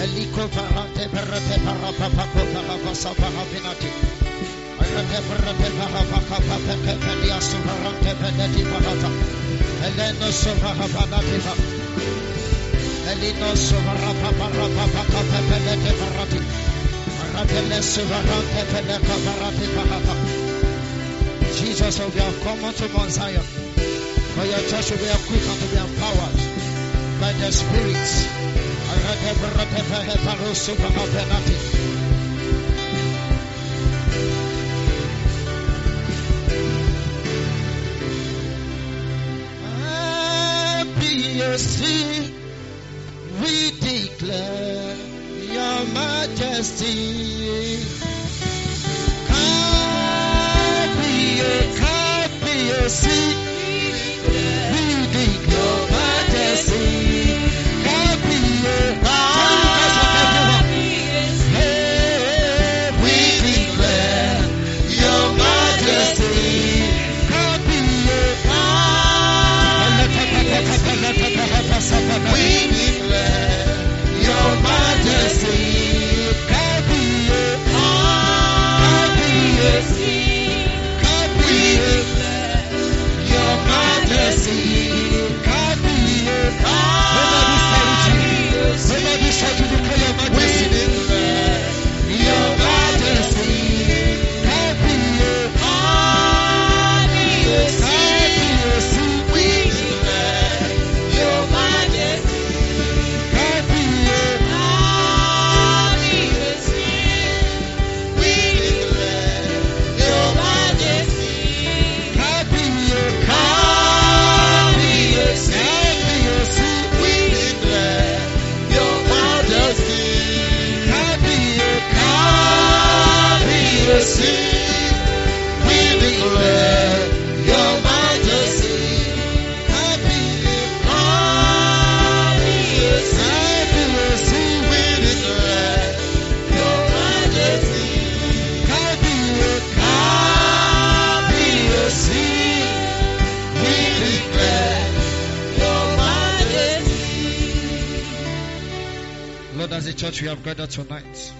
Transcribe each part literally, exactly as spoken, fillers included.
Eliko Parate Perate Parapapa Parapasa Parapinati. Arate Perate Parapaka Pepelia Suparante Pedeti Parata. Eleno Soparapanati. Elino Sovarapa Parapaka Pepelete Parati. Arapele Suvarante Peleka Parati Parata. Jesus, we have come unto Mount Zion. For your church will be equipped and to be empowered by the spirits. Majesty, we declare your majesty. Majesty, we declare your majesty. We declare your majesty. As a church we have gathered tonight,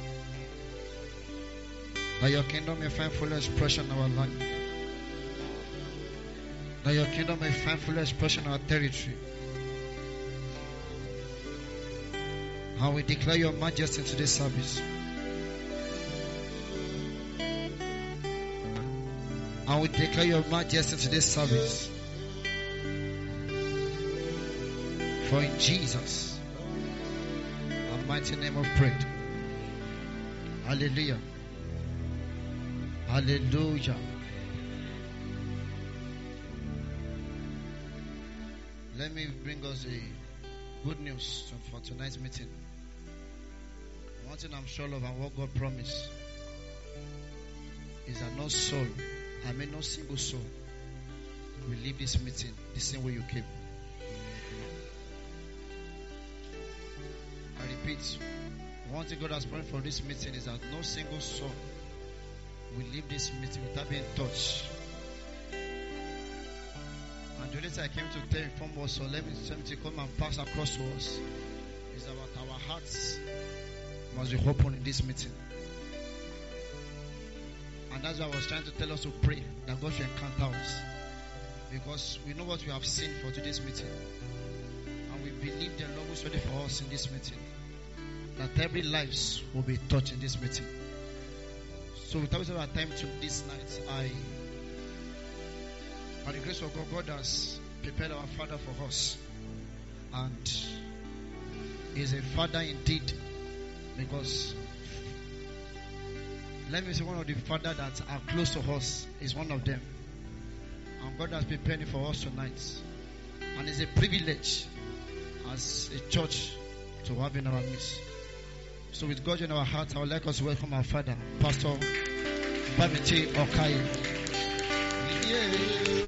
that your kingdom may find full expression in our life, that your kingdom may find full expression in our territory, and we declare your majesty to this service, and we declare your majesty to this service, for in Jesus' mighty name of prayer. Hallelujah. Hallelujah. Let me bring us a good news for tonight's meeting. One thing I'm sure of and what God promised is that no soul, I mean no single soul, will leave this meeting the same way you came. I repeat, one thing God has promised for this meeting is that no single soul will leave this meeting without being touched. And the only thing I came to tell inform us, so let me, let me come and pass across to us, is about our hearts must be open in this meeting. And that's why I was trying to tell us to pray that God should encounter us. Because we know what we have seen for today's meeting. And we believe the Lord is ready for us in this meeting. That every lives will be touched in this meeting. So without wasting our time to this night, I, by the grace of God, God has prepared our Father for us. And He is a Father indeed. Because let me say one of the fathers that are close to us is one of them. And God has prepared it for us tonight. And it's a privilege as a church to have in our midst. So with God in our heart, I would like us to welcome our Father, Pastor Bamiti Okai. Yeah.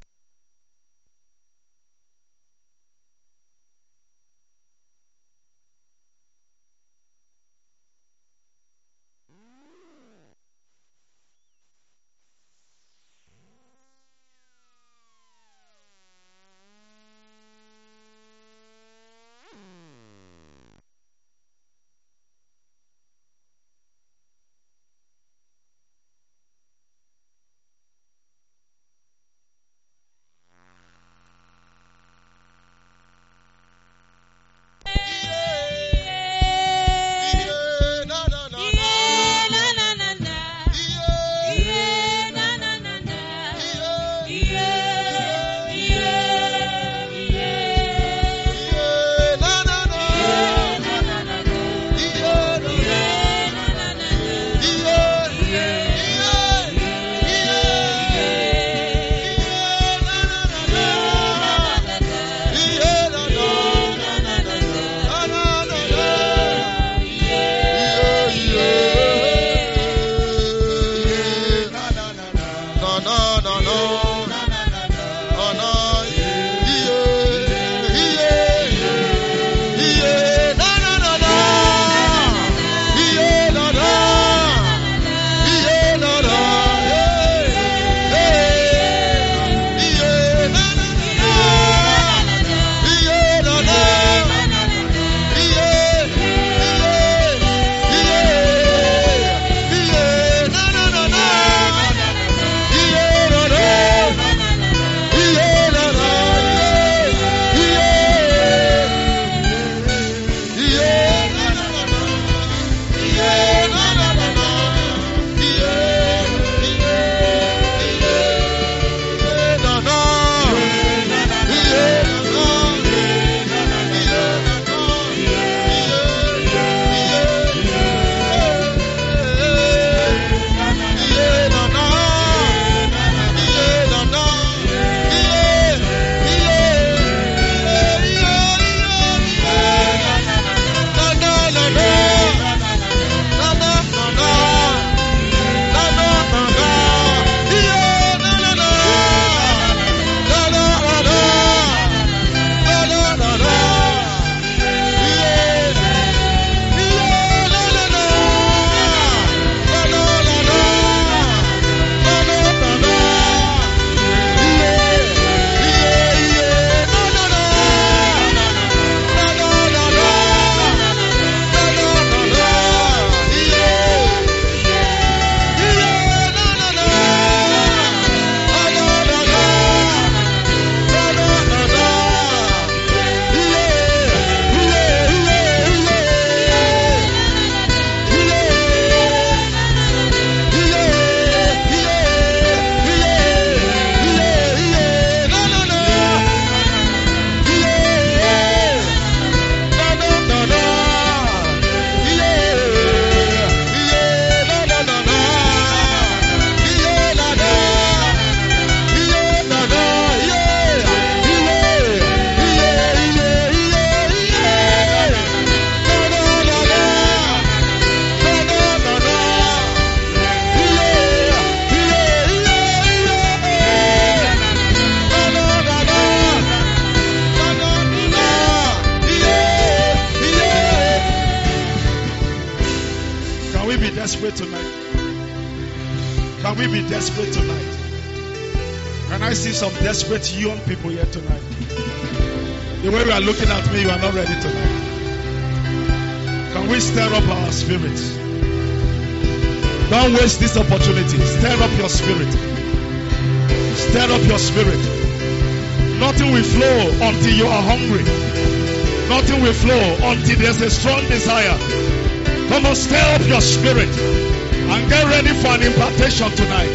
desperate tonight? Can we be desperate tonight? Can I see some desperate young people here tonight? The way you are looking at me, you are not ready tonight. Can we stir up our spirits? Don't waste this opportunity. Stir up your spirit. Stir up your spirit. Nothing will flow until you are hungry. Nothing will flow until there's a strong desire. Come on, stir up your spirit and get ready for an impartation tonight.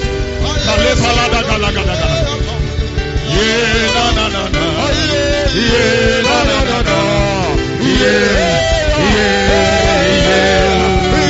Yeah, na na na na. Yeah, na na na na. Yeah, yeah, yeah.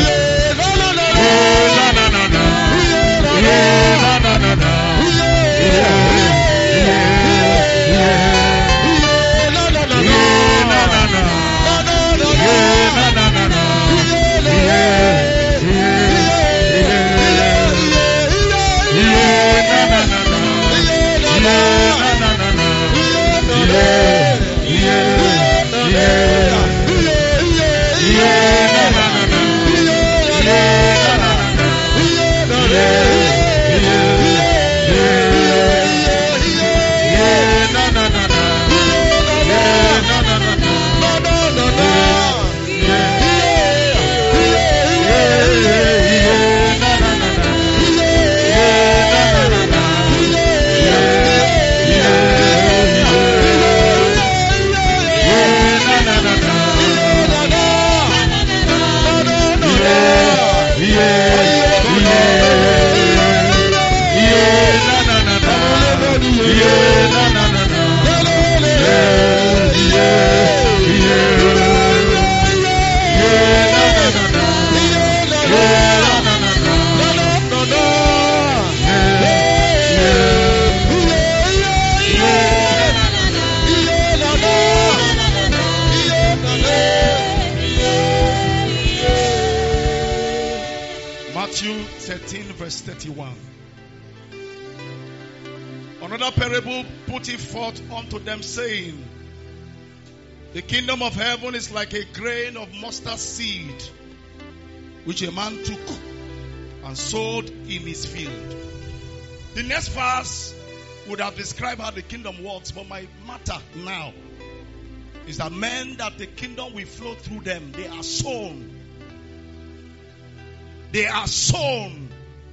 thirty-one. Another parable put it forth unto them, saying, the kingdom of heaven is like a grain of mustard seed, which a man took and sowed in his field. The next verse would have described how the kingdom works, but my matter now is that men that the kingdom will flow through them, they are sown. They are sown.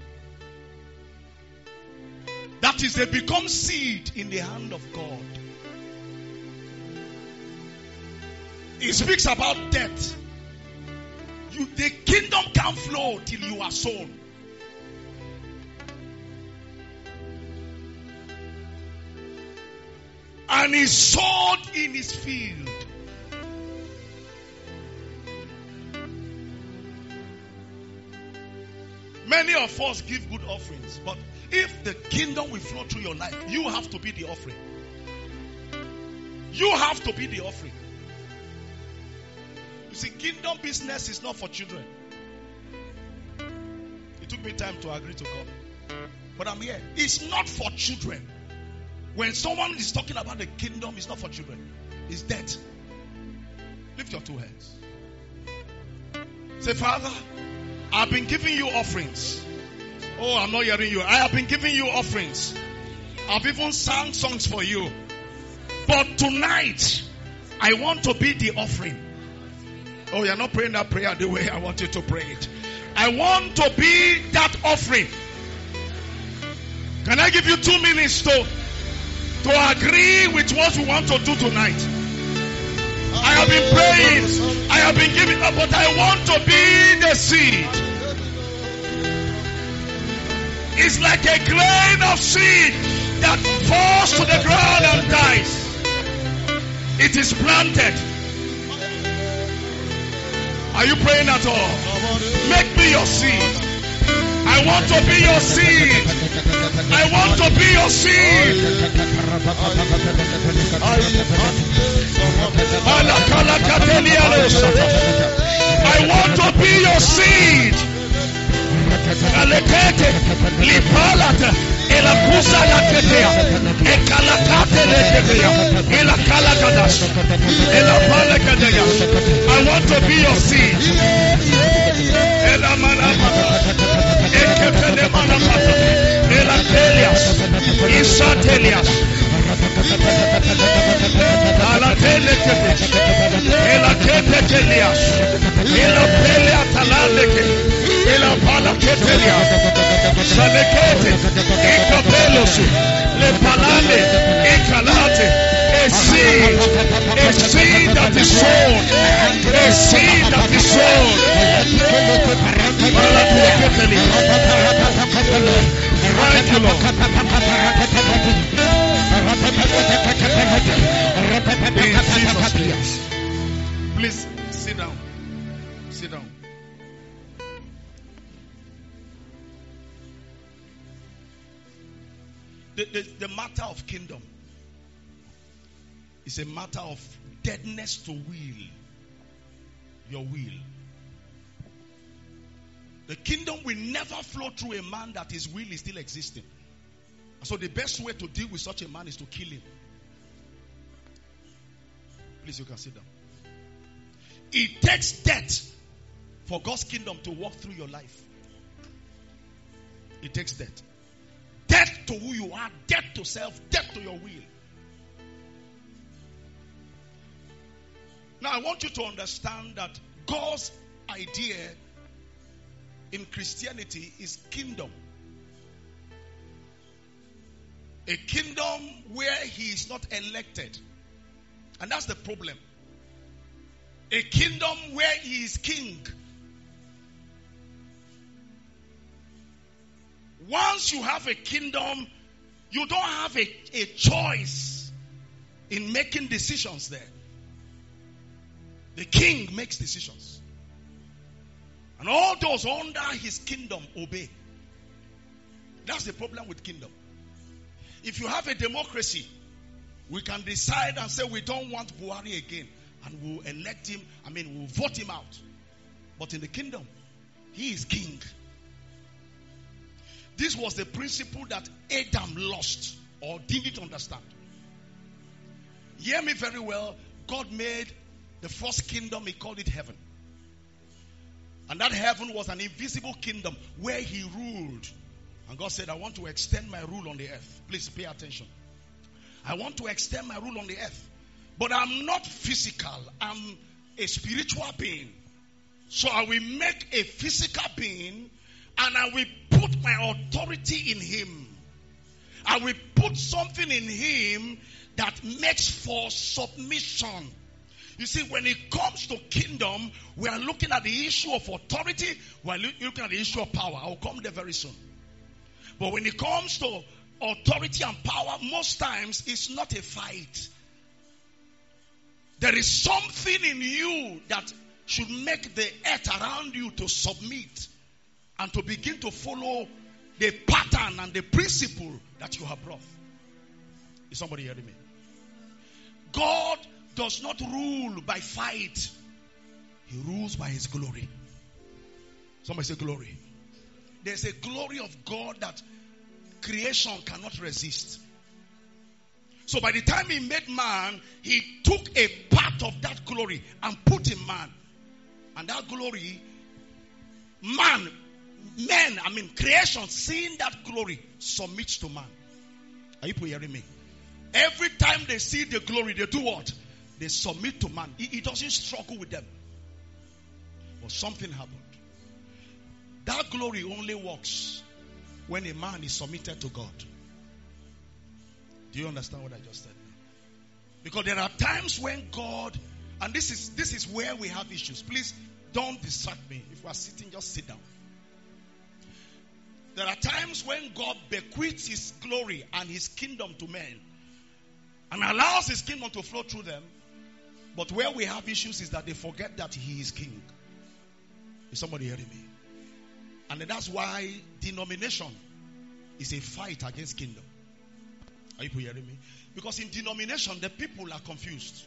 That is, they become seed in the hand of God. It speaks about death. You, the kingdom can't flow till you are sown. And he sowed in his field. Many of us give good offerings, but if the kingdom will flow through your life, you have to be the offering. You have to be the offering. You see, kingdom business is not for children. It took me time to agree to come, but I'm here. It's not for children. When someone is talking about the kingdom, it's not for children. It's death. Lift your two hands. Say, Father, I've been giving you offerings. Oh, I'm not hearing you. I have been giving you offerings. I've even sang songs for you. But tonight, I want to be the offering. Oh, you're not praying that prayer the way I want you to pray it. I want to be that offering. Can I give you two minutes to, to agree with what we want to do tonight? I have been praying. I have been giving up, but I want to be the seed. It's like a grain of seed that falls to the ground and dies. It is planted. Are you praying at all? Make me your seed. I want to be your seed. I want to be your seed. I want to be your seed. Alekete, lipalata, elakusa laketea, ekalakate leketea, elakalakadas, elapalakadeya. I want to be your seed. Elamanamaka. Manapata, Elatelias, Isatelias, Alateleketes, Elaketekelias, Elapelia Talaleke, Elapalaketelias, Salekete, Ekapelos, Lepalale, Ekalate. A seed, a seed that is sown, a seed that is sown. Thank you, Lord. In Jesus' name. Please sit down. Sit down. The, the, the matter of kingdom. It's a matter of deadness to will. Your will. The kingdom will never flow through a man that his will is still existing. So the best way to deal with such a man is to kill him. Please, you can sit down. It takes death for God's kingdom to walk through your life. It takes death. Death to who you are, death to self, death to your will. Now, I want you to understand that God's idea in Christianity is kingdom. A kingdom where he is not elected. And that's the problem. A kingdom where he is king. Once you have a kingdom, you don't have a, a choice in making decisions there. The king makes decisions. And all those under his kingdom obey. That's the problem with kingdom. If you have a democracy, we can decide and say we don't want Buhari again. And we'll elect him, I mean we'll vote him out. But in the kingdom, he is king. This was the principle that Adam lost or didn't understand. Hear me very well. God made the first kingdom, he called it heaven. And that heaven was an invisible kingdom where he ruled. And God said, I want to extend my rule on the earth. Please pay attention. I want to extend my rule on the earth. But I'm not physical. I'm a spiritual being. So I will make a physical being and I will put my authority in him. I will put something in him that makes for submission. You see, when it comes to kingdom, we are looking at the issue of authority. We are looking at the issue of power. I'll come there very soon. But when it comes to authority and power, most times it's not a fight. There is something in you that should make the earth around you to submit and to begin to follow the pattern and the principle that you have brought. Is somebody hearing me? God does not rule by fight. He rules by his glory. Somebody say glory. There's a glory of God that creation cannot resist. So by the time he made man, he took a part of that glory and put in man. And that glory, man, men, I mean creation, seeing that glory, submits to man. Are you hearing me? Every time they see the glory, they do what? They submit to man. He, he doesn't struggle with them. But something happened. That glory only works when a man is submitted to God. Do you understand what I just said? Because there are times when God, and this is this is where we have issues. Please don't distract me. If we are sitting, just sit down. There are times when God bequeaths his glory and his kingdom to men and allows his kingdom to flow through them. But where we have issues is that they forget that he is king. Is somebody hearing me? And that's why denomination is a fight against kingdom. Are you hearing me? Because in denomination, the people are confused.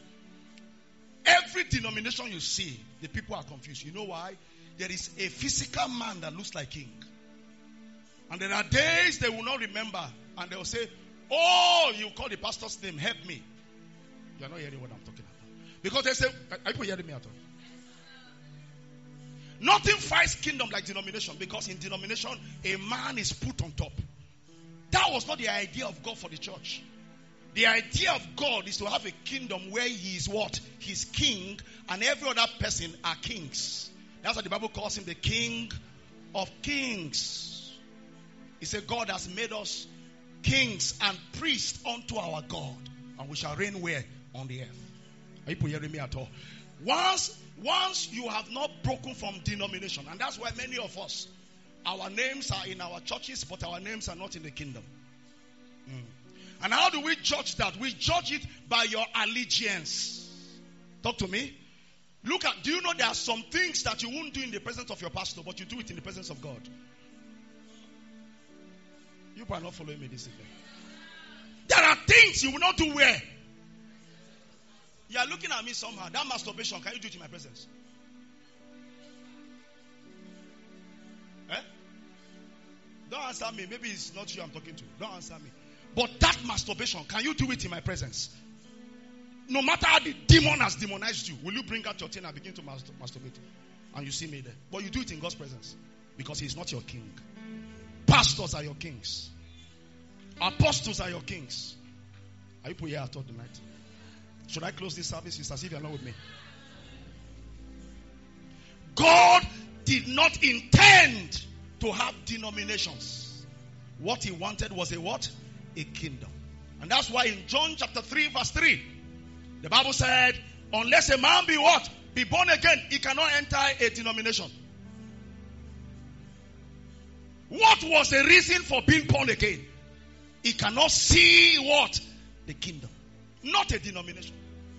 Every denomination you see, the people are confused. You know why? There is a physical man that looks like king. And there are days they will not remember. And they will say, oh, you call the pastor's name, help me. You are not hearing what I'm talking about. Because they say, are you hearing me at all? Nothing fights kingdom like denomination, because in denomination, a man is put on top. That was not the idea of God for the church. The idea of God is to have a kingdom where he is what? He's king, and every other person are kings. That's why the Bible calls him the King of Kings. He said God has made us kings and priests unto our God, and we shall reign where? On the earth. Are you hearing me at all? Once, once you have not broken from denomination, and that's why many of us, our names are in our churches, but our names are not in the kingdom. Mm. And how do we judge that? We judge it by your allegiance. Talk to me. Look at, do you know there are some things that you won't do in the presence of your pastor, but you do it in the presence of God? You are not following me this evening. There are things you will not do where? You are looking at me somehow. That masturbation, can you do it in my presence? Eh? Don't answer me. Maybe it's not you I'm talking to. Don't answer me. But that masturbation, can you do it in my presence? No matter how the demon has demonized you, will you bring out your thing and begin to masturbate? And you see me there. But you do it in God's presence, because he's not your king. Pastors are your kings. Apostles are your kings. Are you put here at all tonight? Should I close this service? It's as if you're not with me. God did not intend to have denominations. What he wanted was a what? A kingdom. And that's why in John chapter three verse three, the Bible said, unless a man be what? Be born again, he cannot enter a denomination. What was the reason for being born again? He cannot see what? The kingdom. Not a denomination.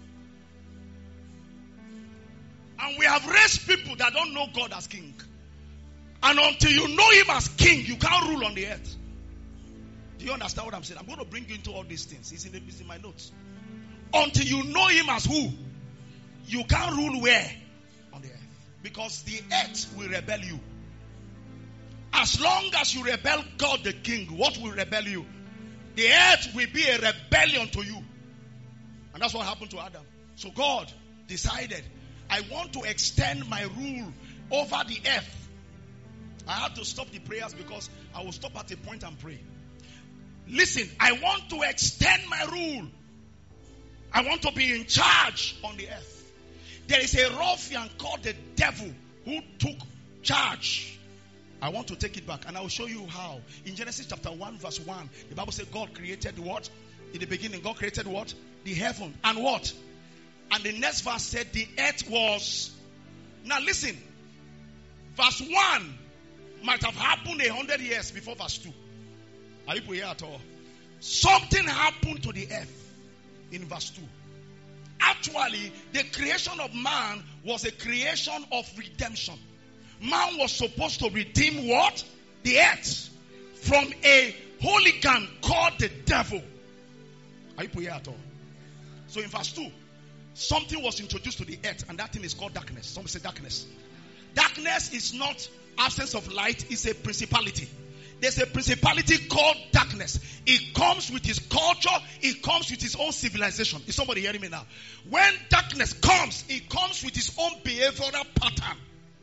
And we have raised people that don't know God as king. And until you know him as king, you can't rule on the earth. Do you understand what I'm saying? I'm going to bring you into all these things. It's in, the, it's in my notes. Until you know him as who? You can't rule where? On the earth. Because the earth will rebel you. As long as you rebel God the king, what will rebel you? The earth will be a rebellion to you. And that's what happened to Adam. So God decided, I want to extend my rule over the earth. I had to stop the prayers because I will stop at a point and pray. Listen, I want to extend my rule. I want to be in charge on the earth. There is a ruffian called the devil who took charge. I want to take it back, and I will show you how. In Genesis chapter one verse one, the Bible said God created what? In the beginning, God created what? The heaven. And what? And the next verse said the earth was. Now listen. Verse one might have happened a hundred years before verse two. Are you here at all? Something happened to the earth in verse two. Actually, the creation of man was a creation of redemption. Man was supposed to redeem what? The earth from a hooligan called the devil. Are you here at all? So in verse two, something was introduced to the earth, and that thing is called darkness. Some say darkness. Darkness is not absence of light, it's a principality. There's a principality called darkness. It comes with its culture. It comes with its own civilization. Is somebody hearing me now? When darkness comes, it comes with its own behavioral pattern.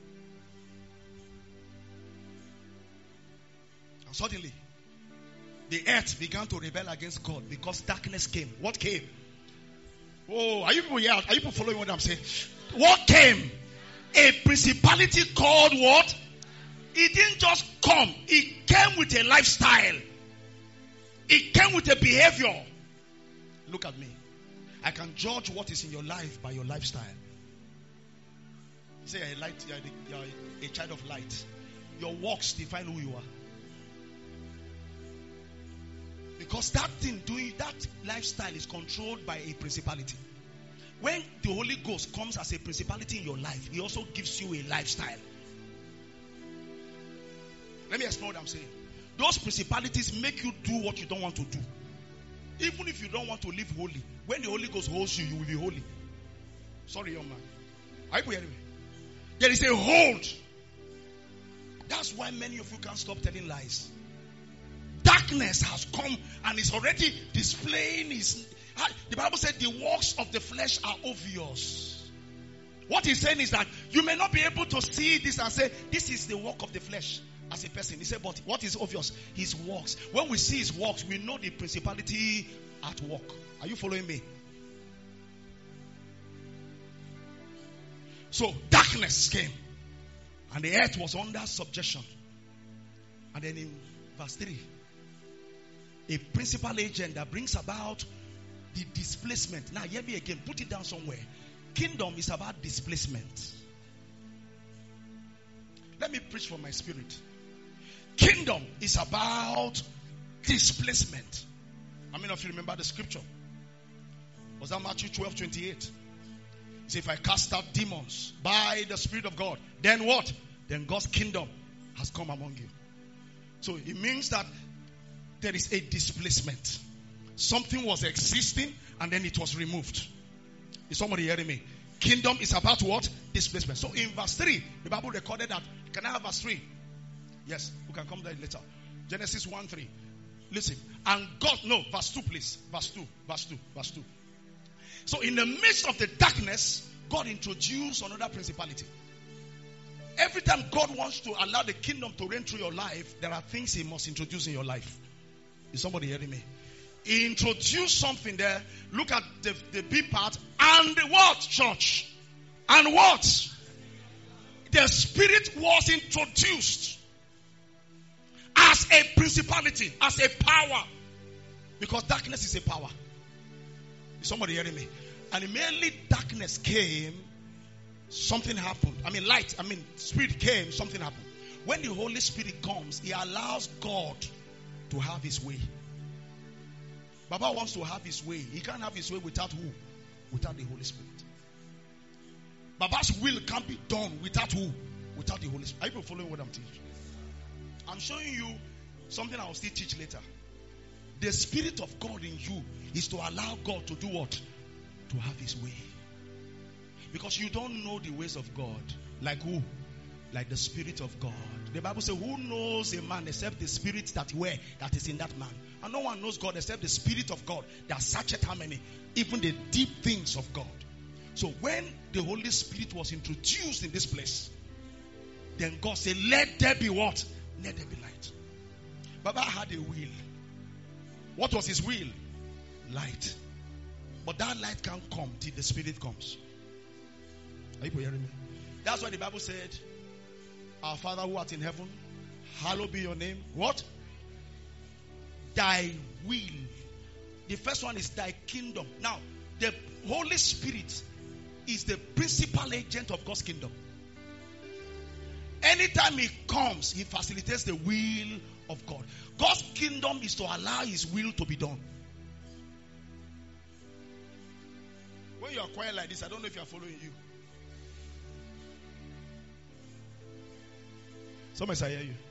And suddenly, the earth began to rebel against God because darkness came. What came? Oh, are you people here? Are you people following what I'm saying? What came? A principality called what? It didn't just come. It came with a lifestyle. It came with a behavior. Look at me. I can judge what is in your life by your lifestyle. You say you're a light, you're a, you're a child of light. Your works define who you are. Because that thing doing that lifestyle is controlled by a principality. When the Holy Ghost comes as a principality in your life, he also gives you a lifestyle. Let me explain what I'm saying. Those principalities make you do what you don't want to do. Even if you don't want to live holy, when the Holy Ghost holds you, you will be holy. Sorry, young man. Are you hearing me? There is a hold. That's why many of you can't stop telling lies. Darkness has come and is already displaying his. The Bible said the works of the flesh are obvious. what he's saying is that you may not be able to see this and say, this is the work of the flesh as a person. He said, but what is obvious? His works. When we see his works, we know the principality at work. Are you following me? So darkness came, and the earth was under subjection. And then in verse three, a principal agent that brings about the displacement. Now hear me again, put it down somewhere. Kingdom is about displacement. Let me preach from my spirit. Kingdom is about displacement. How many of you remember the scripture? Was that Matthew twelve twenty-eight? It says, if I cast out demons by the Spirit of God, then what? Then God's kingdom has come among you. So it means that there is a displacement. Something was existing and then it was removed. Is somebody hearing me? Kingdom is about what? Displacement. So in verse three, the Bible recorded that. Can I have verse three? Yes, we can come there later. Genesis one three. Listen. And God, no, verse two please. Verse two, verse two, verse two. So in the midst of the darkness, God introduced another principality. Every time God wants to allow the kingdom to reign through your life, there are things he must introduce in your life. Is somebody hearing me? He introduced something there. Look at the, the B part. And the what, church? And what? The Spirit was introduced as a principality, as a power. Because darkness is a power. Is somebody hearing me? And immediately darkness came, something happened. I mean light, I mean Spirit came, something happened. When the Holy Spirit comes, he allows God to have his way. Baba wants to have his way. He can't have his way without who? Without the Holy Spirit. Baba's will can't be done without who? Without the Holy Spirit. Are you following what I'm teaching? I'm showing you something I will still teach later. The Spirit of God in you is to allow God to do what? To have his way. Because you don't know the ways of God. Like who? Like the Spirit of God. The Bible says, who knows a man except the Spirit that where that is in that man? And no one knows God except the Spirit of God that searcheth how many? Even the deep things of God. So when the Holy Spirit was introduced in this place, then God said, let there be what? Let there be light. Baba had a will. What was his will? Light. But that light can't come till the Spirit comes. Are you hearing me? That's why the Bible said, our Father who art in heaven, hallowed be your name. What? Thy will. The first one is thy kingdom. Now, the Holy Spirit is the principal agent of God's kingdom. Anytime he comes, he facilitates the will of God. God's kingdom is to allow his will to be done. When you are quiet like this, I don't know if you are following you. Somebody say, I hear you.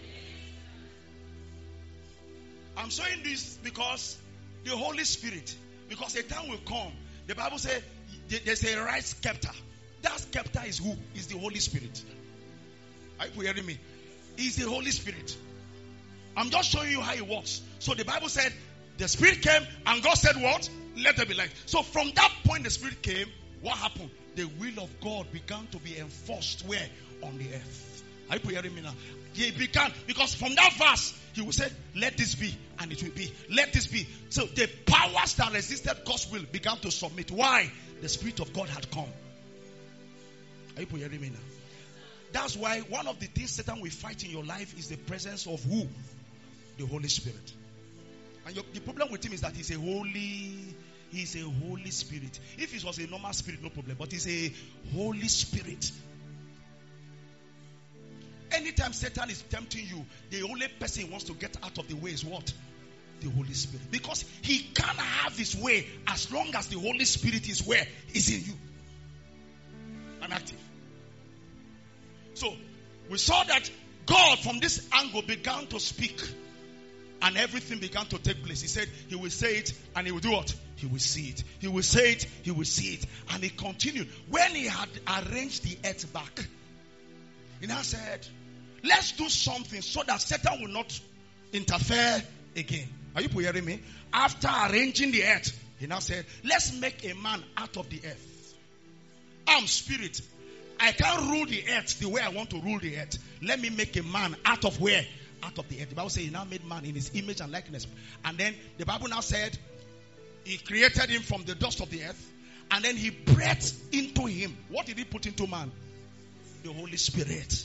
I'm showing this because the Holy Spirit, because a time will come, the Bible says there's a right scepter. That scepter is who? Is the Holy Spirit. Are you hearing me? Is the Holy Spirit. I'm just showing you how it works. So the Bible said the Spirit came and God said what? Let there be light. So from that point the Spirit came, what happened? The will of God began to be enforced where? On the earth. Are you hearing me now? He began, because from that verse, he will say, let this be, and it will be. Let this be. So the powers that resisted God's will began to submit. Why? The Spirit of God had come. Are you hearing me now? That's why one of the things Satan will fight in your life is the presence of who? The Holy Spirit. And your, the problem with him is that he's a holy, he's a Holy Spirit. If it was a normal spirit, no problem. But he's a Holy Spirit. Anytime Satan is tempting you, the only person he wants to get out of the way is what? The Holy Spirit. Because he can't have his way as long as the Holy Spirit is where? Is in you. And active. So, we saw that God from this angle began to speak. And everything began to take place. He said he will say it and he will do what? He will see it. He will say it, he will see it. And he continued. When he had arranged the earth back, he now said, let's do something so that Satan will not interfere again. Are you hearing me? After arranging the earth, he now said, let's make a man out of the earth. I'm spirit. I can't rule the earth the way I want to rule the earth. Let me make a man out of where? Out of the earth. The Bible says he now made man in his image and likeness. And then the Bible now said he created him from the dust of the earth. And then he breathed into him. What did he put into man? The Holy Spirit.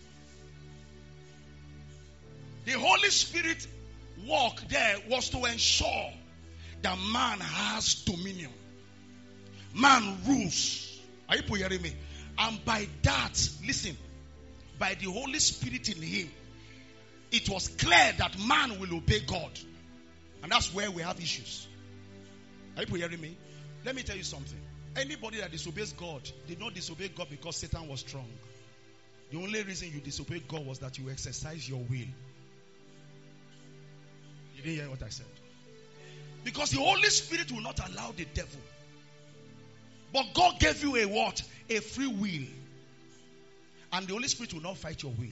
The Holy Spirit work there was to ensure that man has dominion. Man rules. Are you hearing me? And by that, listen, by the Holy Spirit in him, it was clear that man will obey God. And that's where we have issues. Are you hearing me? Let me tell you something. Anybody that disobeys God did not disobey God because Satan was strong. The only reason you disobeyed God was that you exercise your will. You didn't hear what I said. Because the Holy Spirit will not allow the devil. But God gave you a what? A free will. And the Holy Spirit will not fight your will.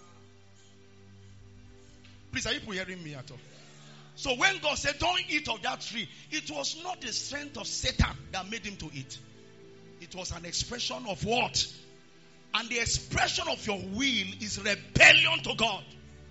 Please, are you hearing me at all? So when God said, don't eat of that tree, it was not the strength of Satan that made him to eat. It was an expression of what? And the expression of your will is rebellion to God.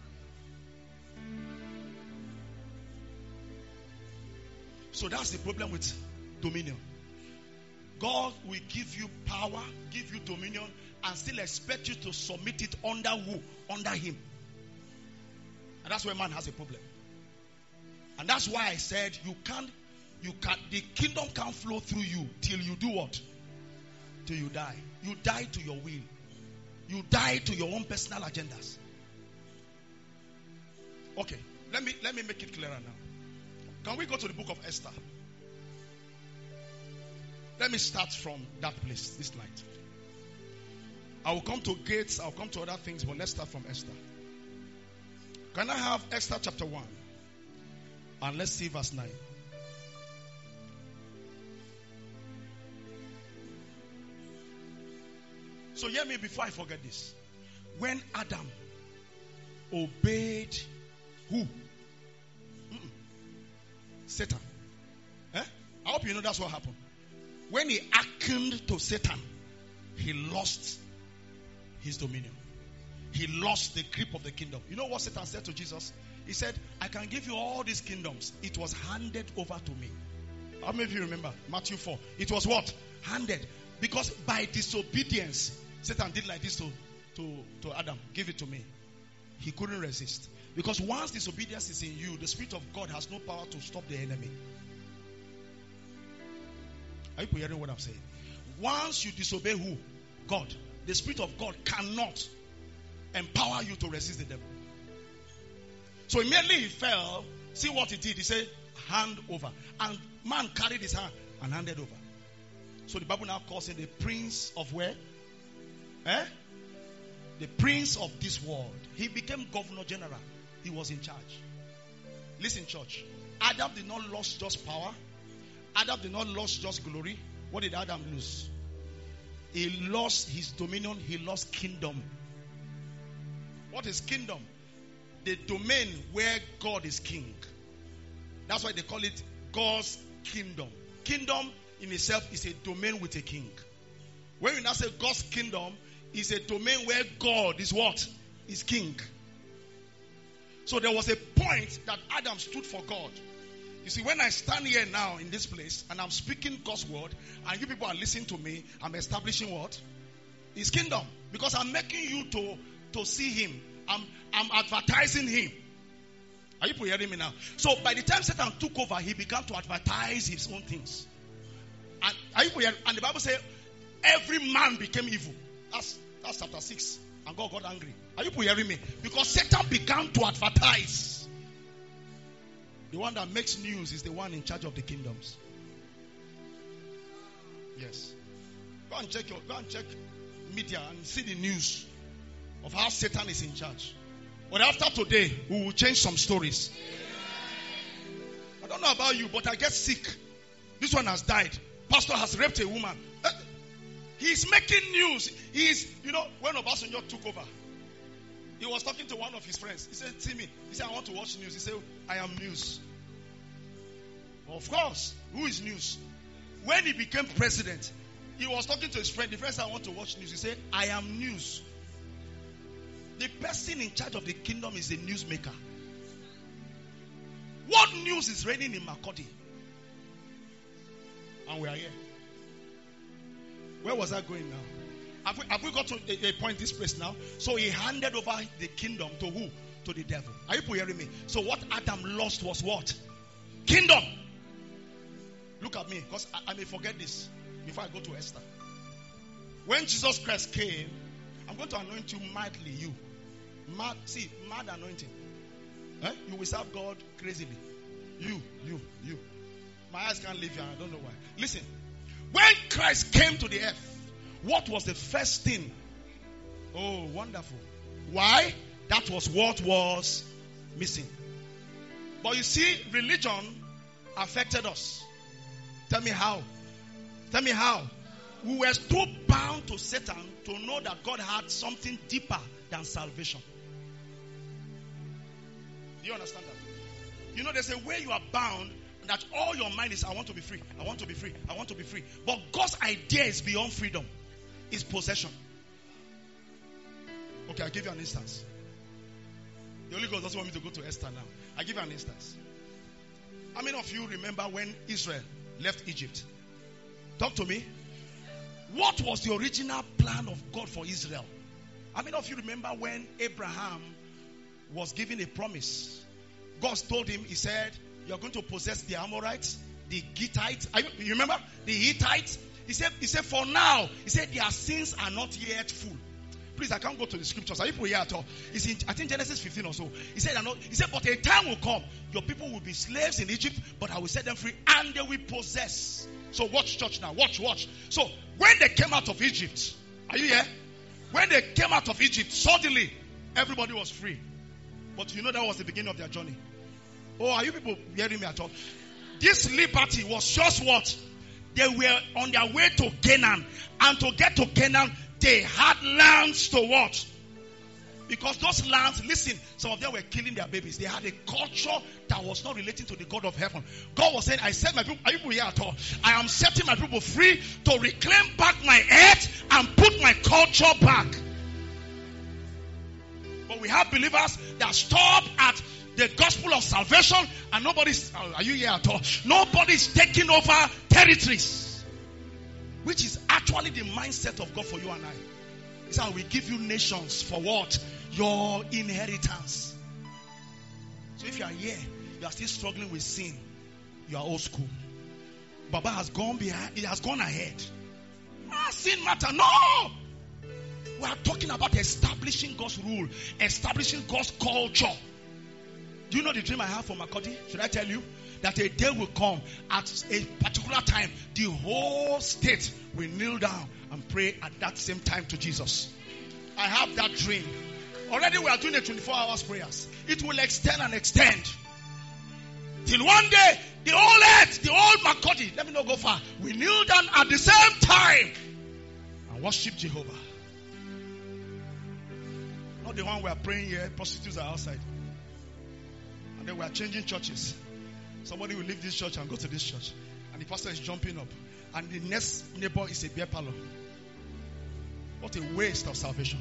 So that's the problem with dominion. God will give you power, give you dominion, and still expect you to submit it under who? Under him. And that's where man has a problem. And that's why I said you can't, you can't, the kingdom can't flow through you till you do what? Till you die. You die to your will. You die to your own personal agendas. Okay, let me let me make it clearer now. Can we go to the book of Esther? Let me start from that place this night. I will come to gates, I'll come to other things, but let's start from Esther. Can I have Esther chapter one? And let's see verse nine. So hear me before I forget this. When Adam obeyed who? Mm-mm. Satan. Eh? I hope you know that's what happened. When he hearkened to Satan, he lost his dominion. He lost the grip of the kingdom. You know what Satan said to Jesus? He said, I can give you all these kingdoms. It was handed over to me. How many of you remember? Matthew four. It was what? Handed. Because by disobedience, Satan did like this to, to, to Adam. Give it to me. He couldn't resist. Because once disobedience is in you, the Spirit of God has no power to stop the enemy. Are you hearing what I'm saying? Once you disobey who? God. The Spirit of God cannot empower you to resist the devil. So immediately he fell. See what he did? He said, hand over. And man carried his hand and handed over. So the Bible now calls him the prince of where? Eh? The prince of this world. He became governor general. He was in charge. Listen, church. Adam did not lose just power. Adam did not lose just glory. What did Adam lose? He lost his dominion. He lost kingdom. What is kingdom? The domain where God is king. That's why they call it God's kingdom. Kingdom in itself is a domain with a king. When we now say God's kingdom, is a domain where God is what? Is king. So there was a point that Adam stood for God. You see, when I stand here now in this place and I'm speaking God's word and you people are listening to me, I'm establishing what? His kingdom. Because I'm making you to, to see him. I'm, I'm advertising him. Are you hearing me now? So by the time Satan took over, he began to advertise his own things. And, are you hearing? And the Bible says, every man became evil. That's, that's chapter six. And God got angry. Are you hearing me? Because Satan began to advertise. The one that makes news is the one in charge of the kingdoms. Yes. Go and check your, go and check media and see the news of how Satan is in charge. But after today, we will change some stories. I don't know about you, but I get sick. This one has died. Pastor has raped a woman. He's making news. He's, you know, when Obasanjo took over, he was talking to one of his friends. He said, Timmy, he said, I want to watch news. He said, I am news. Of course, who is news? When he became president, He was talking to his friend. The friend said, I want to watch news. He said, I am news. The person in charge of the kingdom is a newsmaker. What news is raining in Makurdi? And we are here. Where was I going now? Have we, have we got to a, a point in this place now? So he handed over the kingdom to who? To the devil. Are you hearing me? So what Adam lost was what? Kingdom. Look at me, because I, I may forget this before I go to Esther. When Jesus Christ came, I'm going to anoint you madly. You. Mad, see, mad anointing. Eh? You will serve God crazily. You, you, you. My eyes can't leave you, and I don't know why. Listen. When Christ came to the earth, what was the first thing? Oh, wonderful. Why? That was what was missing. But you see, religion affected us. Tell me how. Tell me how. We were too bound to Satan to know that God had something deeper than salvation. Do you understand that? You know, there's a way you are bound that all your mind is, I want to be free. I want to be free. I want to be free. But God's idea is beyond freedom. It's possession. Okay, I'll give you an instance. The Holy Ghost doesn't want me to go to Esther now. I'll give you an instance. How many of you remember when Israel left Egypt? Talk to me. What was the original plan of God for Israel? How many of you remember when Abraham was given a promise? God told him, he said, you're going to possess the Amorites, the Gittites. You remember? The Hittites. He said, he said, for now, he said, their sins are not yet full. Please, I can't go to the scriptures. Are you here at all? It's in, I think, Genesis fifteen or so. He said, he said, but a time will come. Your people will be slaves in Egypt, but I will set them free and they will possess. So watch church now. Watch, watch. So when they came out of Egypt, are you here? When they came out of Egypt, suddenly everybody was free. But you know that was the beginning of their journey. Oh, are you people hearing me at all? This liberty was just what? They were on their way to Canaan. And to get to Canaan, they had lands to what? Because those lands, listen, some of them were killing their babies. They had a culture that was not relating to the God of heaven. God was saying, I set my people, are you people here at all? I am setting my people free to reclaim back my earth and put my culture back. But we have believers that stop at the gospel of salvation and nobody's, are you here at all? Nobody's taking over territories. Which is actually the mindset of God for you and I. He said, I will give you nations for what? Your inheritance. So if you are here, you are still struggling with sin, you are old school. Baba has gone behind, he has gone ahead. Ah, sin matter. No! We are talking about establishing God's rule, establishing God's culture. Do you know the dream I have for Makurdi? Should I tell you? That a day will come at a particular time, the whole state will kneel down and pray at that same time to Jesus. I have that dream. Already we are doing a twenty-four hours prayers. It will extend and extend. Till one day, the whole earth, the whole Makurdi, let me not go far, we kneel down at the same time and worship Jehovah. Not the one we are praying here, prostitutes are outside. And then we are changing churches. Somebody will leave this church and go to this church. And the pastor is jumping up. And the next neighbor is a beer parlor. What a waste of salvation.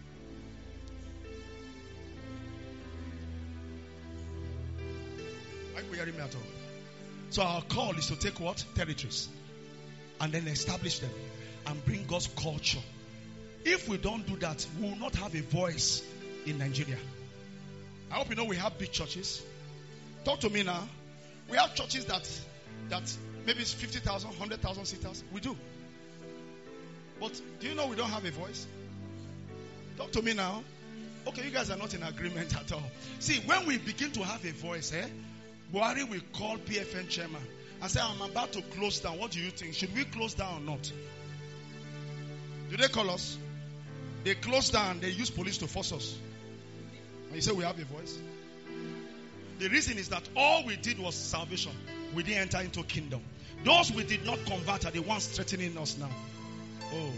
Are you hearing me at all? So our call is to take what? Territories. And then establish them. And bring God's culture. If we don't do that, we will not have a voice in Nigeria. I hope you know we have big churches. Talk to me now. We have churches that that maybe it's fifty thousand, one hundred thousand seaters. We do. But do you know we don't have a voice? Talk to me now. Okay, you guys are not in agreement at all. See, when we begin to have a voice, eh, Buhari will call P F N chairman and say, I'm about to close down. What do you think? Should we close down or not? Do they call us? They close down. They use police to force us. And you say we have a voice? The reason is that all we did was salvation. We didn't enter into kingdom. Those we did not convert are the ones threatening us now. Oh.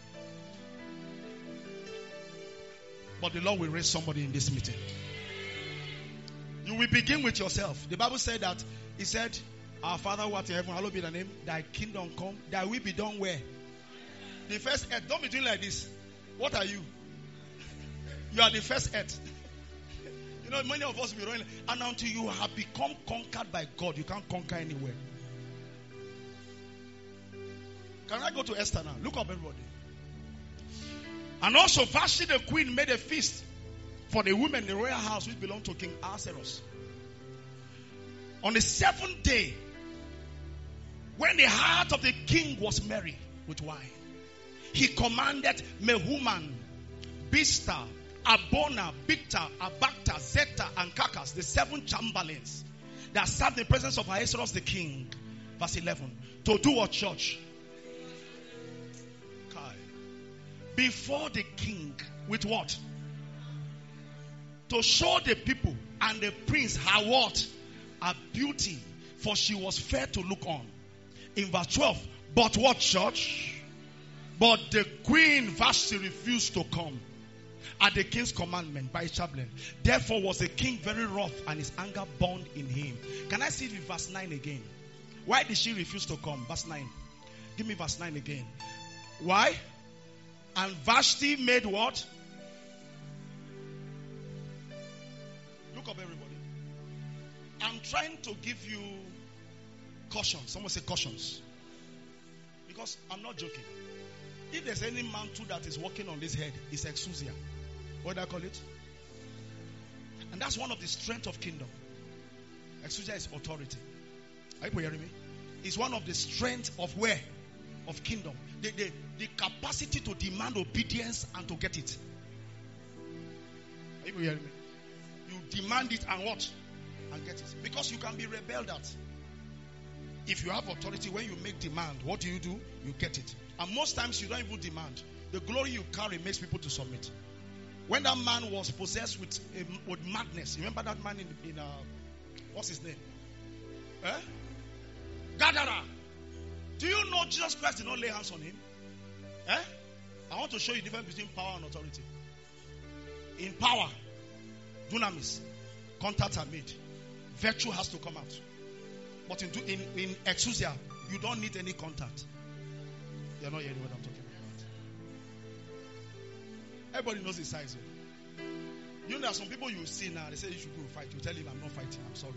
But the Lord will raise somebody in this meeting. You will begin with yourself. The Bible said that, He said, Our Father who art in heaven, hallowed be thy name. Thy kingdom come. Thy will be done where? The first earth. Don't be doing like this. What are you? You are the first earth. You know, many of us will be running. And until you have become conquered by God, you can't conquer anywhere. Can I go to Esther now? Look up, everybody. And also, Vashti the queen made a feast for the women in the royal house which belonged to King Ahasuerus. On the seventh day, when the heart of the king was merry with wine, he commanded Mehuman, Bista, Abona, Bicta, Abacta, Zeta, and Kakas, the seven chamberlains that served in the presence of Ahasuerus the king. Verse eleven. To do what, church? Before the king, with what? To show the people and the prince her what? Her beauty, for she was fair to look on. In verse twelve, but what, church? But the queen Vashti refused to come at the king's commandment by his chaplain. Therefore was the king very wroth, and his anger burned in him. Can I see it with verse nine again? Why did she refuse to come? Verse nine. Give me verse nine again. Why? And Vashti made what? Look up, everybody. I'm trying to give you cautions. Someone say cautions. Because I'm not joking. If there's any mantle that is working on this head, it's exousia. What do I call it? And that's one of the strengths of kingdom. Exousia is authority. Are you hearing me? It's one of the strengths of where? Of kingdom. The, the, the capacity to demand obedience and to get it. Are you hearing me? You demand it and what? And get it. Because you can be rebelled at. If you have authority, when you make demand, what do you do? You get it. And most times you don't even demand. The glory you carry makes people to submit. When that man was possessed with, uh, with madness, remember that man in, in uh, what's his name? Eh? Gadara. Do you know Jesus Christ did not lay hands on him? Eh? I want to show you the difference between power and authority. In power, dunamis, contacts are made. Virtue has to come out. But in, in, in exousia, you don't need any contact. You're not hearing what I'm talking about. Everybody knows the size. You know, there are some people you see now, they say you should go fight. You tell him, I'm not fighting, I'm sorry.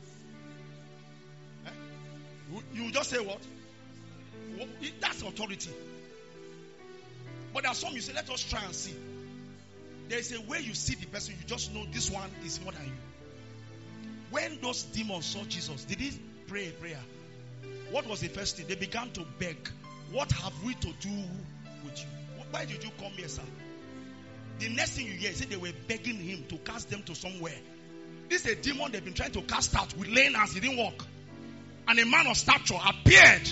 Eh? You, you just say what? That's authority. But there are some you say, let us try and see. There is a way you see the person, you just know this one is more than you. When those demons saw Jesus, did he pray a prayer? What was the first thing? They began to beg. What have we to do with you? Why did you come here, sir? The next thing you hear is that they were begging him to cast them to somewhere. This is a demon they've been trying to cast out with laying hands. He didn't walk. And a man of stature appeared.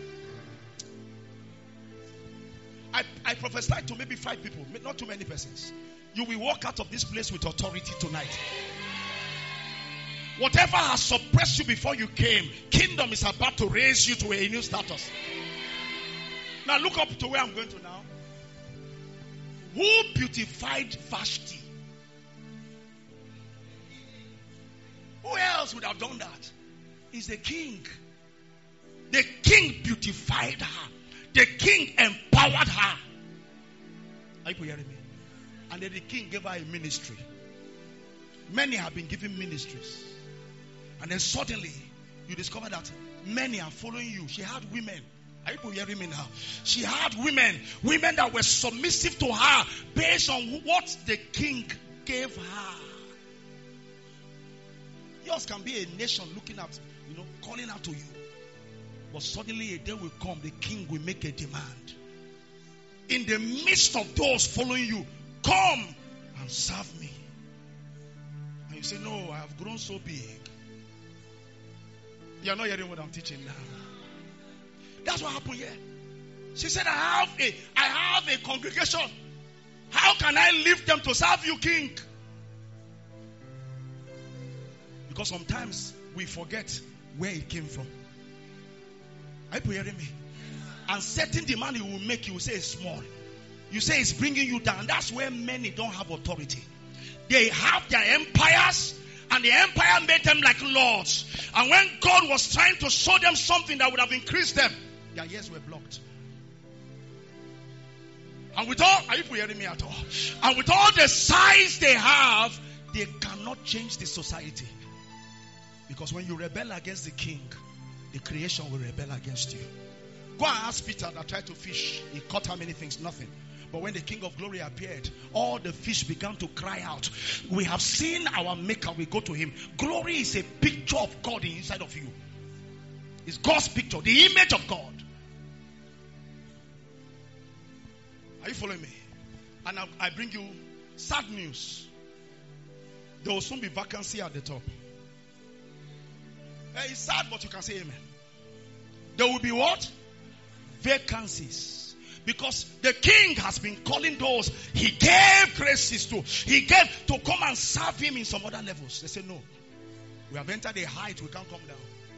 I, I prophesied to maybe five people, not too many persons. You will walk out of this place with authority tonight. Whatever has suppressed you before you came, kingdom is about to raise you to a new status. Now look up to where I'm going to now. Who beautified Vashti? Who else would have done that? It's the king. The king beautified her. The king empowered her. Are you hearing me? And then the king gave her a ministry. Many have been given ministries. And then suddenly, you discover that many are following you. She had women. Are you hearing me now? She had women. Women that were submissive to her based on what the king gave her. Yours can be a nation looking at, you know, calling out to you. But suddenly a day will come, the king will make a demand. In the midst of those following you, come and serve me. And you say, no, I have grown so big. You are not hearing what I'm teaching now. That's what happened here. She said, I have a, I have a congregation. How can I leave them to serve you, king? Because sometimes we forget where it came from. Are you hearing me? And certain demand he will make, you will say it's small. You say it's bringing you down. That's where many don't have authority. They have their empires, and the empire made them like lords. And when God was trying to show them something that would have increased them, their ears were blocked. And with all, are you hearing me at all? And with all the size they have, they cannot change the society. Because when you rebel against the king, the creation will rebel against you. Go and ask Peter that tried to fish. He caught how many things? Nothing. But when the King of Glory appeared, all the fish began to cry out. We have seen our Maker. We go to him. Glory is a picture of God inside of you. It's God's picture, the image of God. Are you following me? And I, I bring you sad news. There will soon be vacancy at the top. Hey, it's sad, but you can say amen. There will be what? Vacancies. Because the king has been calling those he gave graces to. He gave to come and serve him in some other levels. They say, no. We have entered a height, we can't come down.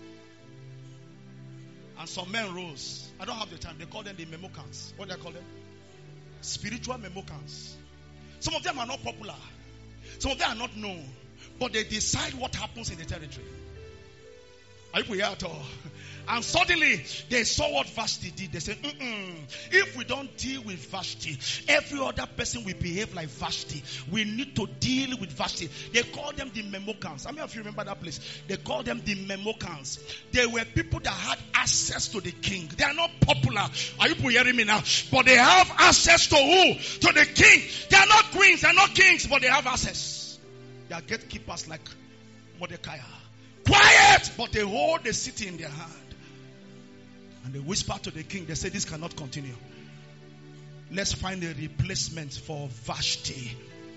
And some men rose. I don't have the time. They call them the memocans. What do I call them? Spiritual memocans. Some of them are not popular. Some of them are not known. But they decide what happens in the territory. Are you here at all? And suddenly they saw what Vashti did. They said, Mm-mm. If we don't deal with Vashti, every other person will behave like Vashti. We need to deal with Vashti. They called them the memocans. How many of you remember that place? They called them the memocans. They were people that had access to the king. They are not popular. Are you hearing me now? But they have access to who? To the king. They are not queens. They are not kings. But they have access. They are gatekeepers like Mordecai. Quiet! But they hold the city in their hand. And they whisper to the king. They say, this cannot continue. Let's find a replacement for Vashti.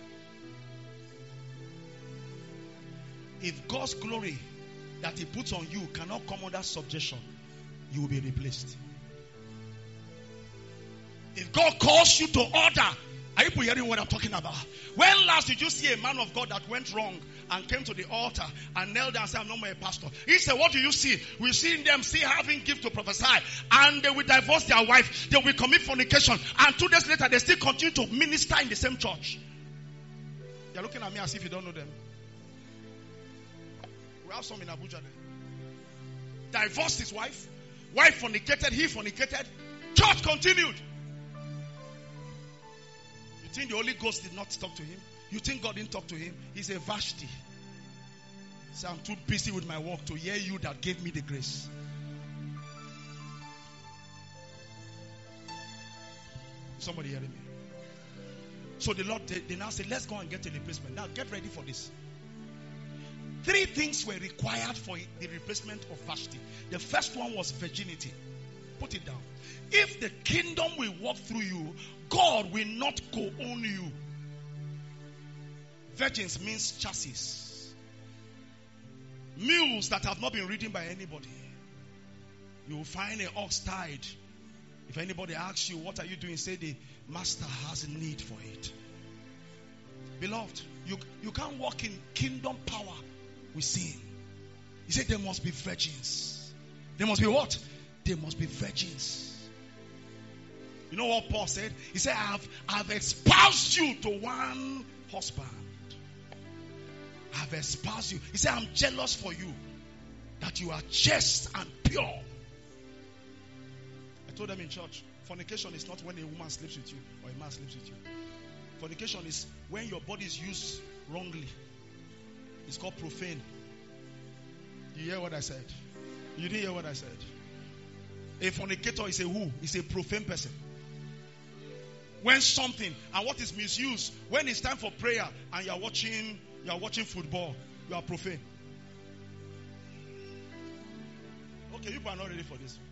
If God's glory that he puts on you cannot come under subjection, you will be replaced. If God calls you to order, are you hearing what I'm talking about? When last did you see a man of God that went wrong and came to the altar and knelt down and said, I'm no more a pastor? He said, what do you see? We see them still having gift to prophesy, and they will divorce their wife. They will commit fornication, and two days later they still continue to minister in the same church. You're looking at me as if you don't know them. We have some in Abuja there. Divorced his wife. Wife fornicated. He fornicated. Church continued. You think the Holy Ghost did not talk to him? You think God didn't talk to him? He's a Vashti. So I'm too busy with my work to hear you that gave me the grace. Somebody hearing me? So the Lord, they, they now say, let's go and get a replacement. Now get ready for this. Three things were required for the replacement of Vashti. The first one was virginity. Put it down. If the kingdom will walk through you, God will not co-own you. Virgins means chassis. Mules that have not been ridden by anybody. You will find an ox tied. If anybody asks you, what are you doing? Say the master has a need for it. Beloved, you, you can't walk in kingdom power with sin. He said there must be virgins. There must be what? There must be virgins. You know what Paul said? He said, I have, I have espoused you to one husband. I have espoused you. He said, I'm jealous for you that you are chaste and pure. I told them in church, fornication is not when a woman sleeps with you or a man sleeps with you. Fornication is when your body is used wrongly. It's called profane. You hear what I said? You didn't hear what I said? A fornicator is a who? Is a profane person. When something, and what is misused, when it's time for prayer and you are watching, you are watching football, you are profane. Okay, people are not ready for this.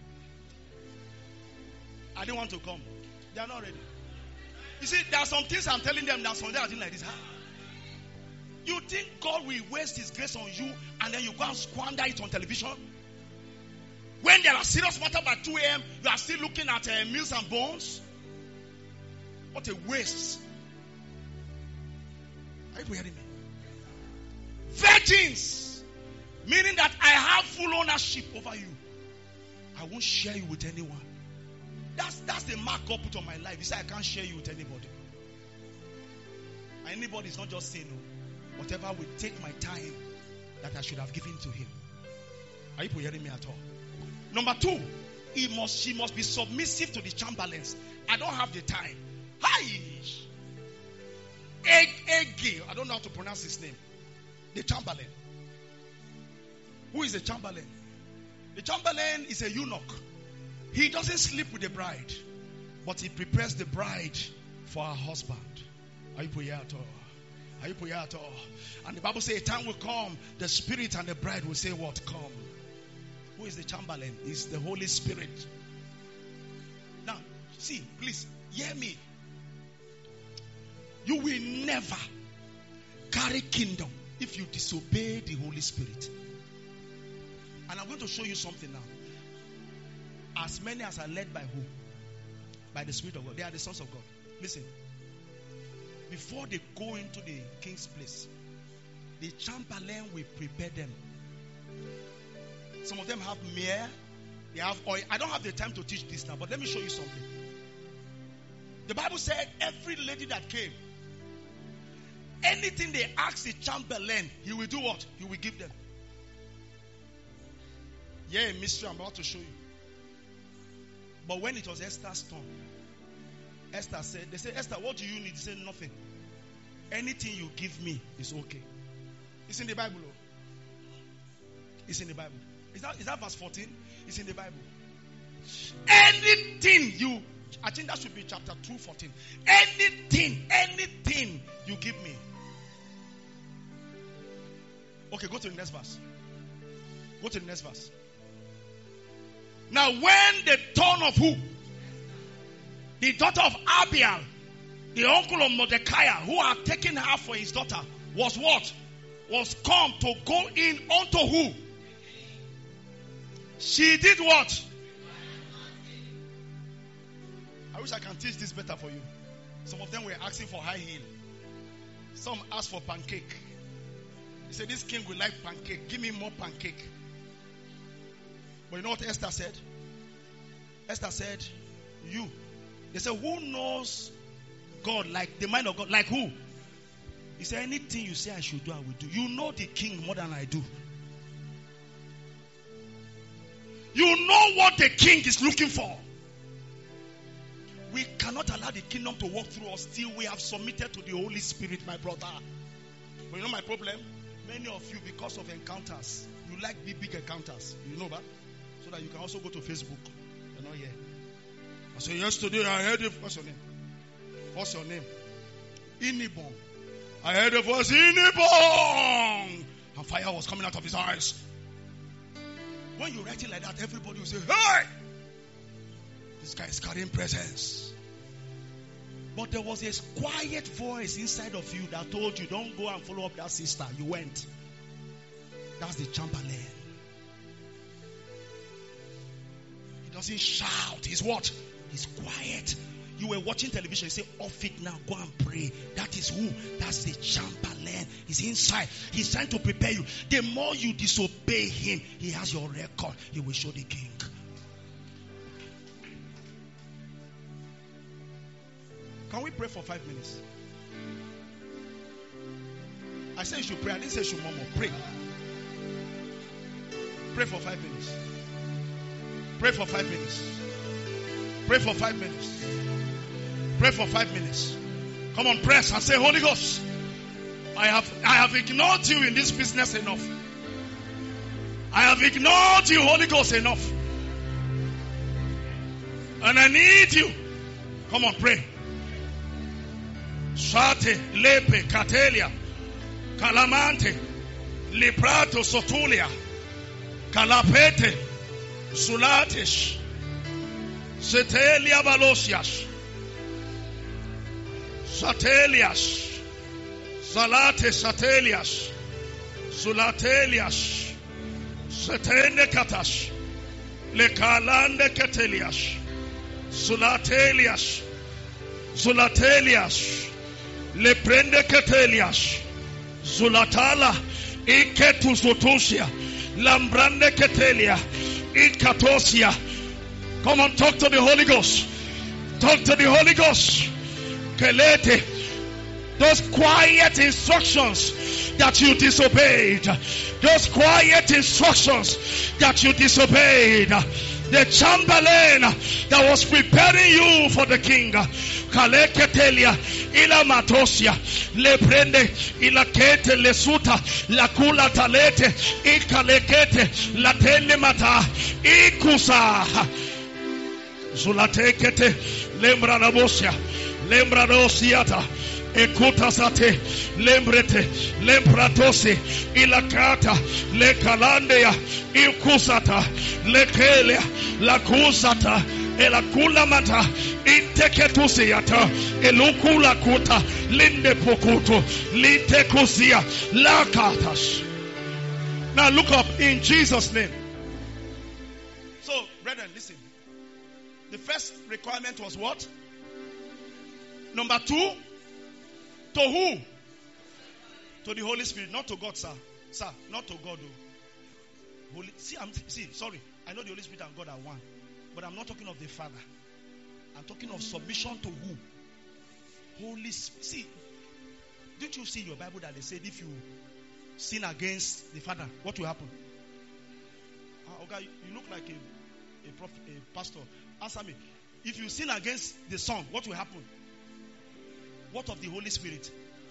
I didn't want to come. They are not ready. You see, there are some things I'm telling them that some of them are doing like this. Huh? You think God will waste his grace on you and then you go and squander it on television? When there are serious matters by two a.m., you are still looking at uh, Meals and Bones? What a waste. Are you hearing me? Virgins. Meaning that I have full ownership over you. I won't share you with anyone. That's, that's the mark God put on my life. He said I can't share you with anybody. And anybody is not just saying no. Whatever will take my time that I should have given to him. Are you hearing me at all? Number two, he must, she must be submissive to the chamberlains. I don't have the time. Hi. Ege. I don't know how to pronounce his name. The Chamberlain. Who is the Chamberlain? The Chamberlain is a eunuch. He doesn't sleep with the bride, but he prepares the bride for her husband. Are you praying at all? Are you praying at all? And the Bible says a time will come, the Spirit and the bride will say, what? Come. Who is the Chamberlain? It's the Holy Spirit. Now, see, please, hear me. You will never carry kingdom if you disobey the Holy Spirit. And I'm going to show you something now. As many as are led by who? By the Spirit of God. They are the sons of God. Listen. Before they go into the king's place, the Chamberlain will prepare them. Some of them have myrrh. They have oil. I don't have the time to teach this now, but let me show you something. The Bible said every lady that came, anything they ask the Chamberlain, he will do what? He will give them. Yeah, a mystery I'm about to show you. But when it was Esther's turn, Esther said, they said, Esther, what do you need? He said, nothing. Anything you give me is okay. It's in the Bible. It's in the Bible. Is that, is that verse fourteen? It's in the Bible. Anything you, I think that should be chapter two, fourteen. Anything, anything you give me. Okay, go to the next verse. Go to the next verse. Now, when the turn of who? The daughter of Abiel, the uncle of Mordecai, who had taken her for his daughter, was what? Was come to go in unto who? She did what? I wish I can teach this better for you. Some of them were asking for high heel. Some asked for pancake. He said, this king will like pancake. Give me more pancake. But you know what Esther said? Esther said, you. They said, who knows God like the mind of God? Like who? He said, anything you say I should do, I will do. You know the king more than I do. You know what the king is looking for. We cannot allow the kingdom to walk through us till we have submitted to the Holy Spirit, my brother. But you know my problem? Many of you, because of encounters, you like big, big encounters. You know that? So that you can also go to Facebook. You're not here. I said, yesterday I heard it. What's your name? What's your name? Inibong. I heard a voice, Inibong! And fire was coming out of his eyes. When you write it like that, everybody will say, hey! This guy is carrying presence. But there was a quiet voice inside of you that told you, don't go and follow up that sister. You went. That's the Chamberlain. He doesn't shout. He's what? He's quiet. You were watching television. You say, off it now. Go and pray. That is who? That's the Chamberlain. He's inside. He's trying to prepare you. The more you disobey him, he has your record. He will show the king. Can we pray for five minutes? I said you should pray. I didn't say you should murmur. Pray. Pray for five minutes. Pray for five minutes. Pray for five minutes. Pray for five minutes. Come on, press and say, Holy Ghost, I have I have ignored you in this business enough. I have ignored you, Holy Ghost, enough. And I need you. Come on, pray. Shate, lepe, catelia, calamante, liprato, sotulia, calapete, sulates, setelia balosias, satelias, salate satelias, sulatelias, setende catas, le calande catelias, sulatelias, sulatelias, le prende catelias, sulatala, iketu sotosia, lambrande catelia, ikatosia. Come on, talk to the Holy Ghost. Talk to the Holy Ghost. Kelete. Those quiet instructions that you disobeyed. Those quiet instructions that you disobeyed. The chamberlain that was preparing you for the king. Kaleketelia, ila matosia, le prende, ila kete, le suta, la kula talete, ikalekete, la tele mata, ikusa, zulatekete, lembra na bosia, lembra na osiata, ekutasate, lembrete, lempratose, ilakata, le kalandea, ikusata, le kelea, la kusata, elakula mata, inteketusiata, elukula kuta, linde pokuto, linte kusia, lakatas. Now look up in Jesus' name. So, brethren, listen. The first requirement was what? Number two, to who? To the Holy Spirit, not to God, sir. Sir, not to God. Oh. Holy, see, I'm, see, sorry. I know the Holy Spirit and God are one. But I'm not talking of the Father. I'm talking of submission to who? Holy Spirit. See, didn't you see in your Bible that they said if you sin against the Father, what will happen? Uh, okay, you look like a, a, prophet, a pastor. Answer me. If you sin against the Son, what will happen? What of the Holy Spirit?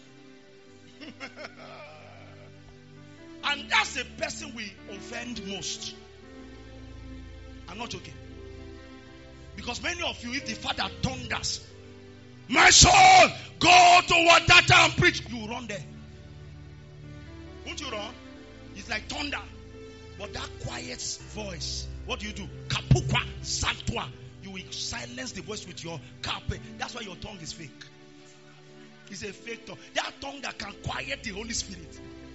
And that's the person we offend most. I'm not joking. Because many of you, if the Father thunders, my son, go to Wadata and preach, you run there. Won't you run? It's like thunder. But that quiet voice, what do you do? Kapukwa, Santwa. You will silence the voice with your carpe. That's why your tongue is fake. It's a fake tongue. That tongue that can quiet the Holy Spirit.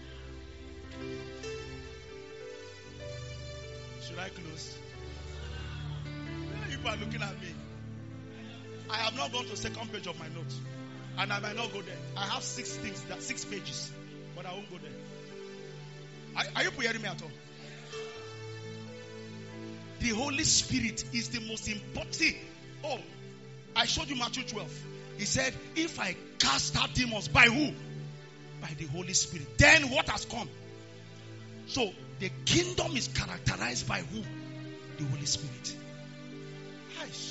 Should I close? People are looking at me. I have not gone to the second page of my notes. And I might not go there. I have six things, that six pages. But I won't go there. Are, are you hearing me at all? The Holy Spirit is the most important. Oh, I showed you Matthew twelve. He said, if I cast out demons, by who? By the Holy Spirit. Then what has come? So, the kingdom is characterized by who? The Holy Spirit. Nice.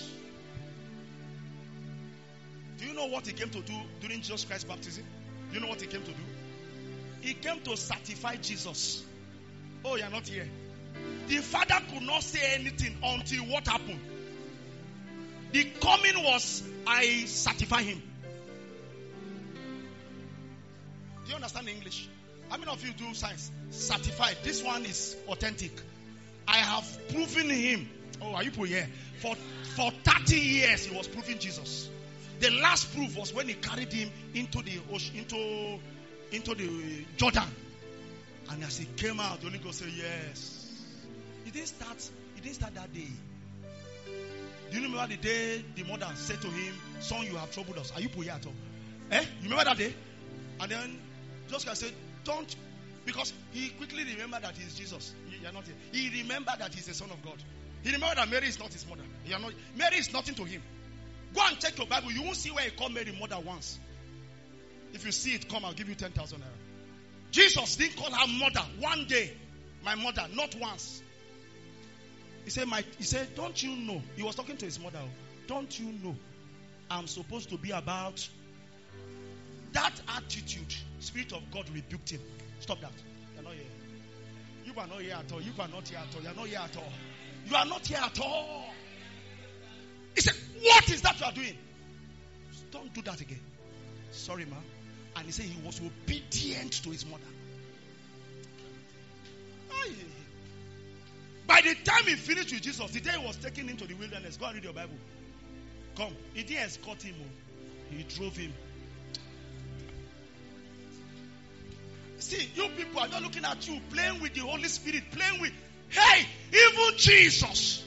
Do you know what he came to do during Jesus Christ's baptism? Do you know what he came to do? He came to certify Jesus. Oh, you're not here. The Father could not say anything until what happened? The coming was, I certify him. Do you understand English? How many of you do science? Certified. This one is authentic. I have proven him. Oh, are you put here? For, for thirty years, he was proving Jesus. The last proof was when he carried him into the ocean, into, into the Jordan. And as he came out, the Holy Ghost said, yes. It didn't start, it didn't start that day. Do you remember the day the mother said to him, son, you have troubled us. Are you put here at all? Eh? You remember that day? And then Joseph said, don't, because he quickly remembered that he is Jesus. You are not here. He remembered that he is the Son of God. He remembered that Mary is not his mother. You are not, Mary is nothing to him. Go and check your Bible. You won't see where he called Mary mother once. If you see it, come, I'll give you ten thousand naira. Jesus didn't call her mother one day. My mother, not once. He said, my, he said, don't you know? He was talking to his mother. Don't you know? I'm supposed to be about that attitude. Spirit of God rebuked him. Stop that. You're not here. You are not here at all. You are not here at all. You are not here at all. You are not here at all. He said, what is that you are doing? Don't do that again. Sorry, ma. And he said he was obedient to his mother. Aye. By the time he finished with Jesus, the day he was taking him to the wilderness, go and read your Bible. Come. He didn't escort him. He drove him. See, you people are not looking at you, playing with the Holy Spirit, playing with, hey, even Jesus.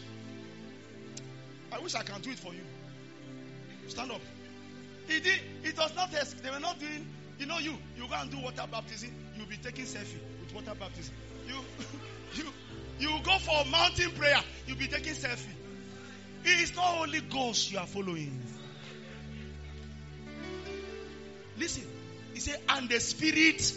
I wish I can do it for you. Stand up. He did, it was not, they were not doing, you know you, you go and do water baptism, you'll be taking selfie with water baptism. You, you, you go for mountain prayer, you'll be taking selfie. It is not Holy Ghost you are following. Listen, he said, and the Spirit,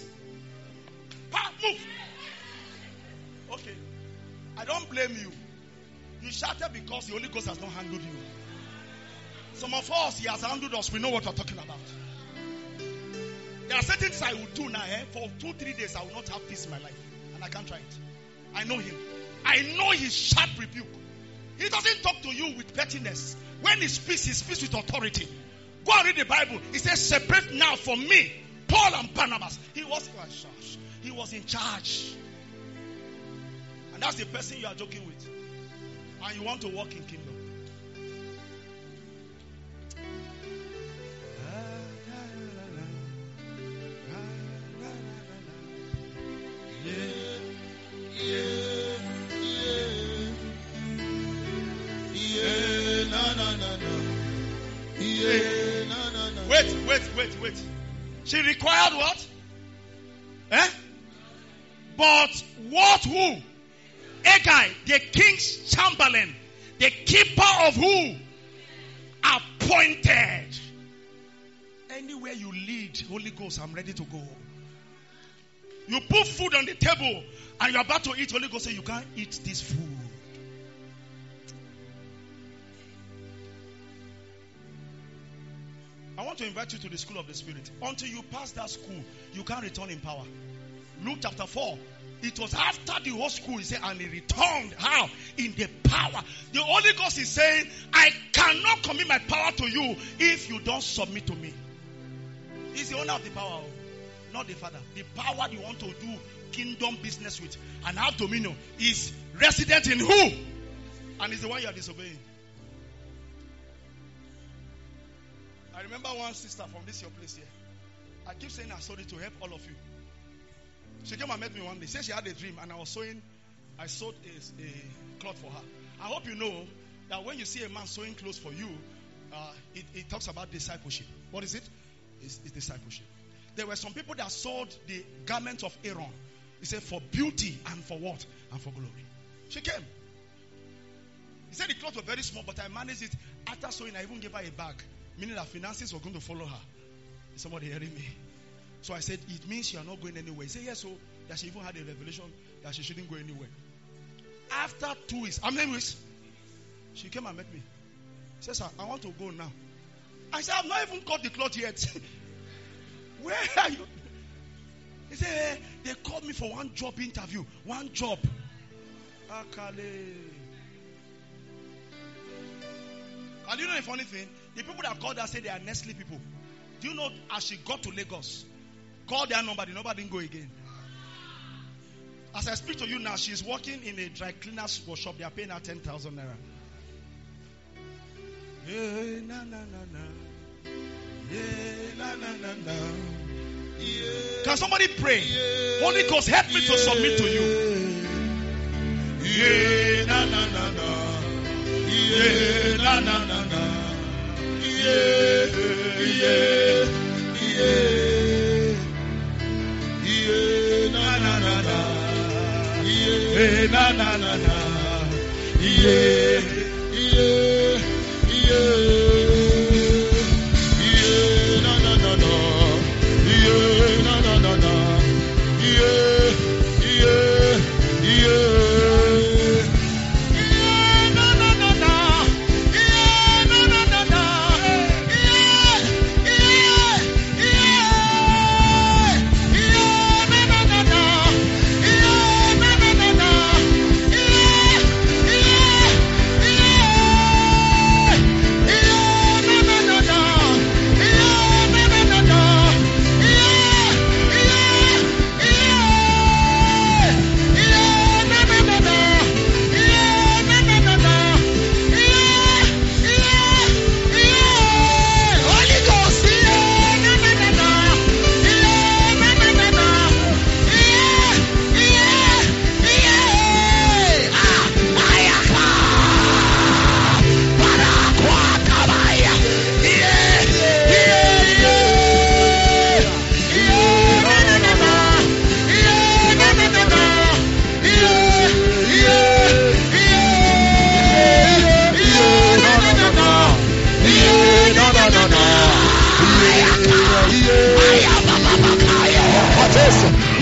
ah, move. Okay, I don't blame you. You shouted because the Holy Ghost has not handled you. Some of us, He has handled us. We know what we're talking about. There are certain things I will do now. Eh? For two, three days, I will not have peace in my life. And I can't try it. I know Him. I know His sharp rebuke. He doesn't talk to you with pettiness. When He speaks, He speaks with authority. Go and read the Bible. He says, separate now from me Paul and Barnabas. He was in charge. He was in charge. And that's the person you are joking with. And you want to walk in kingdom. Wait, wait, wait, wait. She required what? Eh? But what who? Agai, the king's chamberlain, the keeper of who? Appointed. Anywhere you lead, Holy Ghost, I'm ready to go. You put food on the table and you're about to eat, Holy Ghost say you can't eat this food. I want to invite you to the school of the Spirit. Until you pass that school, you can't return in power. Luke chapter four. It was after the whole school, he said, and he returned. How? In the power. The Holy Ghost is saying, I cannot commit my power to you if you don't submit to me. He's the owner of the power, not the Father. The power you want to do kingdom business with and have dominion is resident in who? And it's the one you are disobeying. I remember one sister from this your place here. I keep saying I sold it to help all of you. She came and met me one day. She said she had a dream and I was sewing. I sewed a, a cloth for her. I hope you know that when you see a man sewing clothes for you, uh, it, it talks about discipleship. What is it? It's, it's discipleship. There were some people that sewed the garment of Aaron. He said for beauty and for what? And for glory. She came. He said the clothes were very small, but I managed it. After sewing, I even gave her a bag. Meaning that finances were going to follow her. Is somebody hearing me? So I said, it means you are not going anywhere. He said, yes, so that she even had a revelation that she shouldn't go anywhere. After two weeks, how many weeks? She came and met me. She said, sir, I want to go now. I said, I've not even got the cloth yet. Where are you? He said, hey, they called me for one job interview. One job. Akale. And you know the funny thing? The people that called her said they are Nestle people. Do you know as she got to Lagos, called their number, the number didn't go again. As I speak to you now, she's working in a dry cleaner's workshop. They are paying her ten thousand naira. Yeah, na na na na. Yeah, na na na na. Yeah. Can somebody pray? Yeah. Holy Ghost, help me yeah. to submit to you. Yeah, na na na na. Yeah, na na na na. Yeah, yeah, yeah, yeah, na na na na, yeah, na na na na, yeah, yeah, yeah, yeah, na na na na, yeah, na na na na, yeah, yeah, yeah.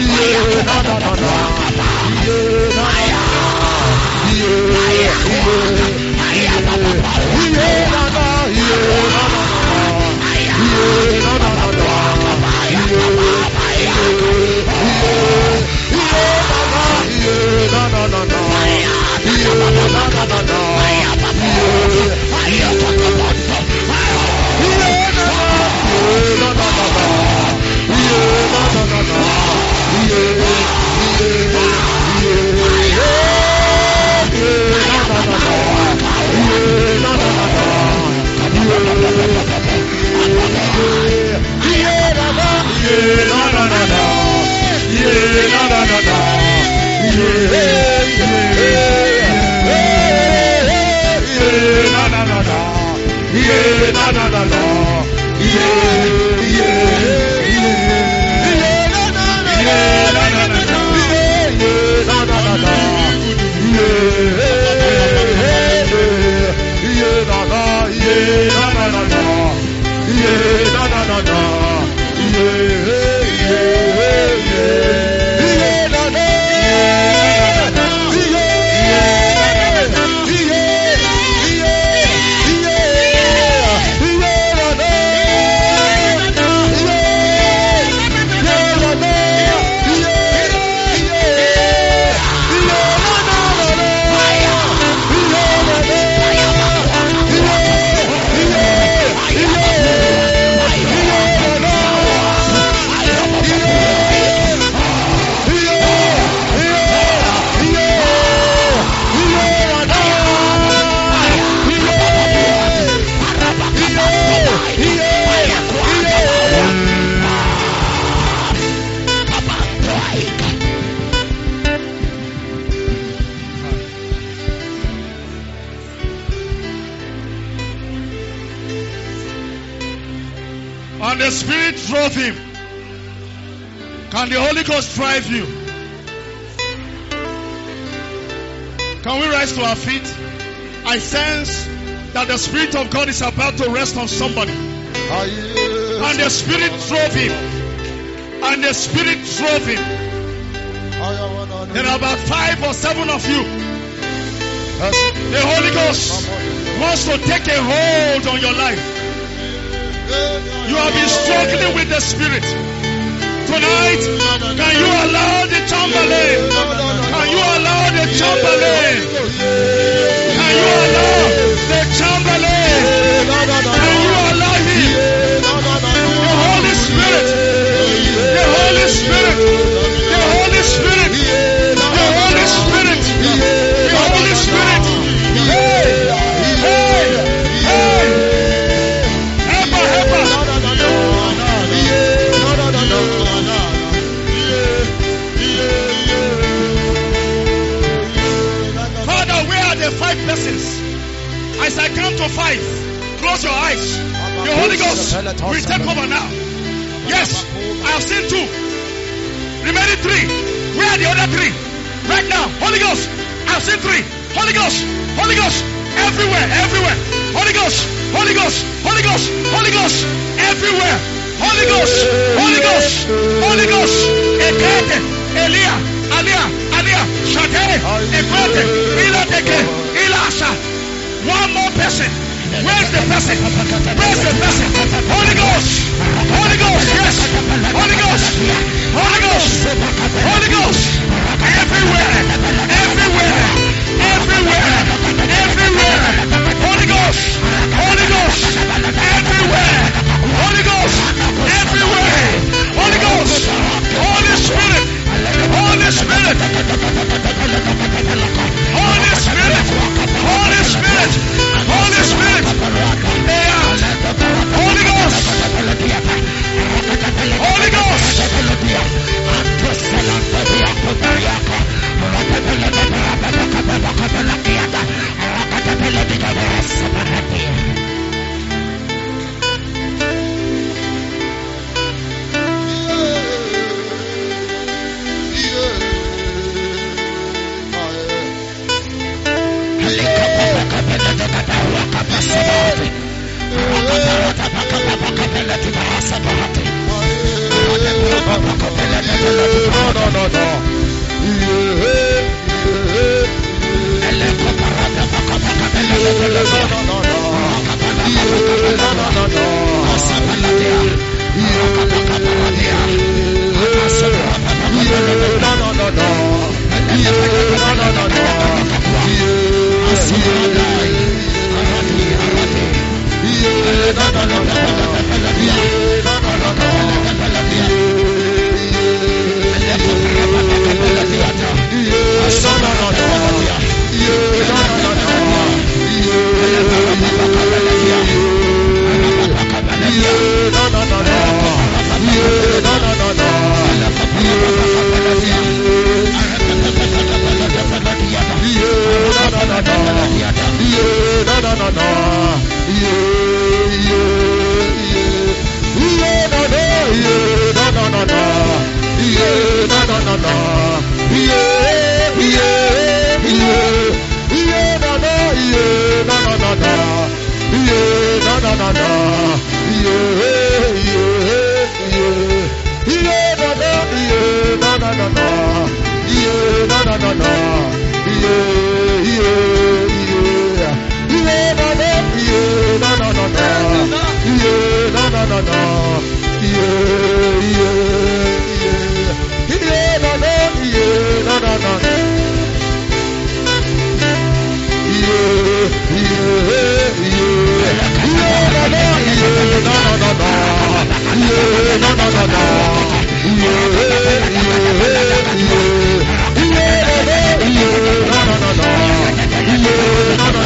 Yeah. And the Spirit drove him. Can the Holy Ghost drive you? Can we rise to our feet? I sense that the Spirit of God is about to rest on somebody. And the Spirit drove him. And the Spirit drove him. There are about five or seven of you. The Holy Ghost wants to take a hold on your life. You have been struggling with the Spirit. Tonight, can you allow the Chamberlain? Can you allow the Chamberlain? Can you allow the Chamberlain? Can you allow him? The Holy Spirit. The Holy Spirit. The Holy Spirit. The Holy Spirit. The Holy Spirit. Hey! Hey! Hey! Helper! Helper! Father, where are the five persons? As I count to five, close your eyes. The Holy Ghost will take over now. Yes, I have seen two. Remaining three. Where are the other three? Right now, Holy Ghost. I have seen three. Holy Ghost. Holy Ghost. Everywhere. Everywhere. Holy Ghost. Holy Ghost. Holy Ghost. Holy Ghost. Everywhere. Holy Ghost. Holy Ghost. Holy Ghost. Ekete. Elia. Alia. Alia. Shate. Ekete. Ilateke. Ilasa. One more person. Where's the person? Where's the person? Holy Ghost! Holy Ghost! Yes! Holy Ghost! Holy Ghost! Holy Ghost! Everywhere! Everywhere! Everywhere! Everywhere! Holy Ghost! Holy Ghost! Everywhere! Holy Ghost! Everywhere! Holy Ghost! Holy Spirit! Holy Spirit! Holy Spirit! Holy Spirit! Holy Spirit! They are Holy Ghost! Holy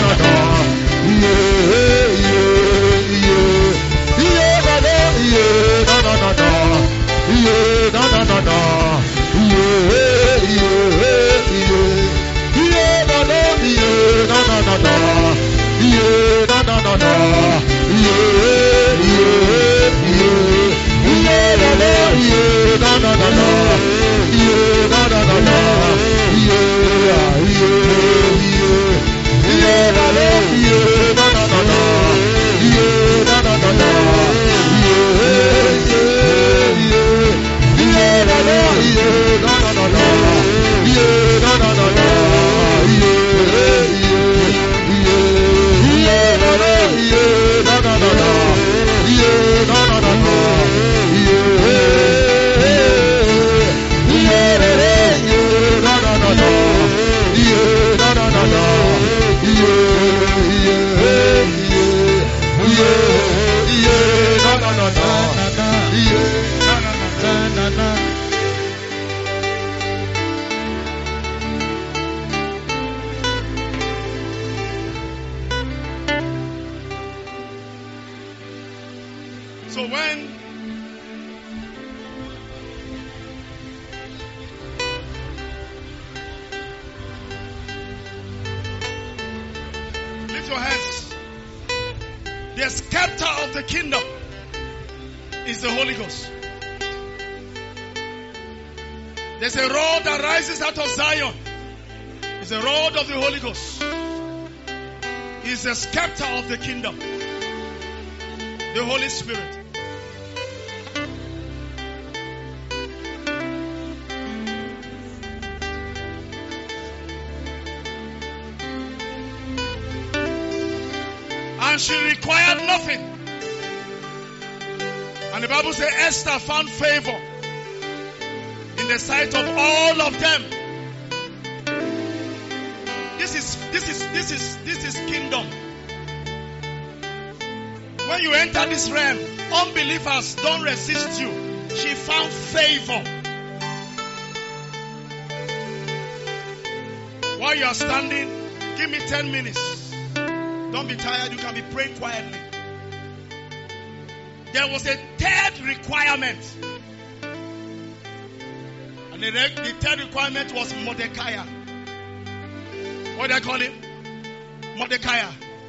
Yeah. So when lift your hands. The scepter of the kingdom is the Holy Ghost. There's a rod that rises out of Zion. It's the rod of the Holy Ghost. It's the scepter of the kingdom. The Holy Spirit. And she required nothing. And the Bible says Esther found favor in the sight of all of them. This is this is this is this is kingdom. When you enter this realm, unbelievers don't resist you. She found favor. While you are standing, give me ten minutes. Don't be tired, you can be praying quietly. There was a third requirement. And the, the third requirement was Mordecai. What do I call him? Mordecai.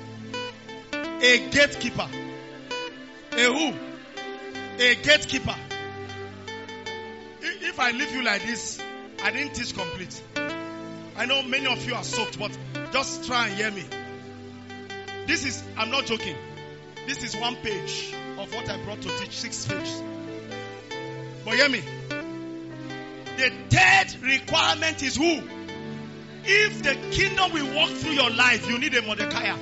A gatekeeper. A who? A gatekeeper. If I leave you like this, I didn't teach complete. I know many of you are soaked, but just try and hear me. This is, I'm not joking. This is one page of what I brought to teach, six pages. But hear me. The third requirement is who? If the kingdom will walk through your life, you need a Mordecai.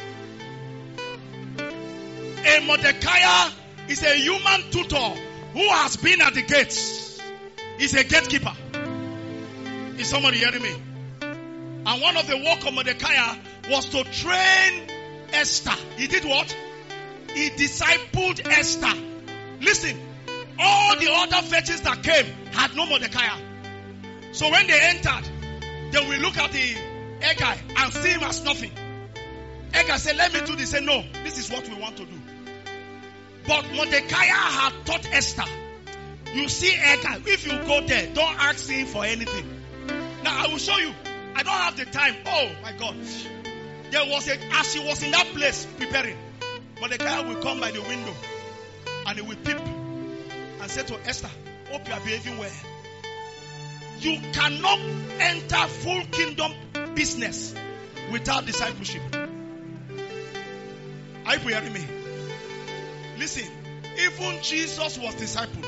A Mordecai is a human tutor who has been at the gates. He's a gatekeeper. Is somebody hearing me? And one of the work of Mordecai was to train Esther. He did what? He discipled Esther. Listen, all the other fetches that came had no Mordecai. So when they entered, they will look at the Hegai and see him as nothing. Hegai said, let me do this. Say, no, this is what we want to do. But Mordecai had taught Esther. You see Hegai, if you go there, don't ask him for anything. Now I will show you. I don't have the time. Oh my God. There was a, as she was in that place preparing, Mordecai will come by the window and he will peep and say to Esther, hope you are behaving well. You cannot enter full kingdom business without discipleship. Are you hearing me? Listen, even Jesus was discipled.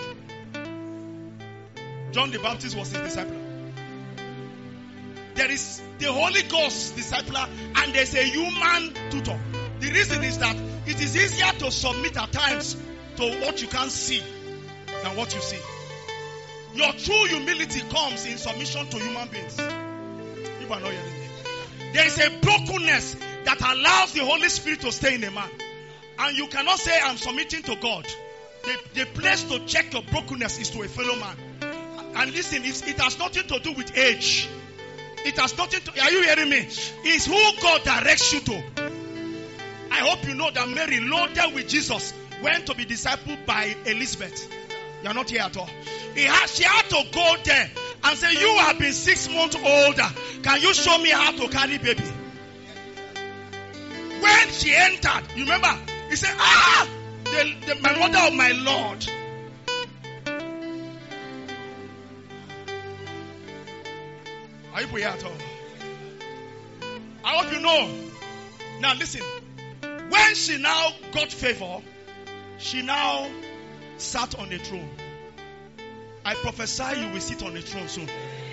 John the Baptist was his disciple. There is the Holy Ghost discipler and there's a human tutor. The reason is that it is easier to submit at times to what you can't see than what you see. Your true humility comes in submission to human beings. People are not hearing me. There is a brokenness that allows the Holy Spirit to stay in a man. And you cannot say, I'm submitting to God. The, the place to check your brokenness is to a fellow man. And listen, it's, it has nothing to do with age. It has nothing to, are you hearing me? It's who God directs you to. I hope you know that Mary, loaded with Jesus, went to be discipled by Elizabeth. You are not here at all. He had, she had to go there and say, you have been six months older. Can you show me how to carry baby? When she entered, you remember, he said, ah, the, the, my mother of my Lord. Are you here at all? I hope you know. Now listen. When she now got favor, she now sat on the throne. I prophesy you will sit on the throne soon.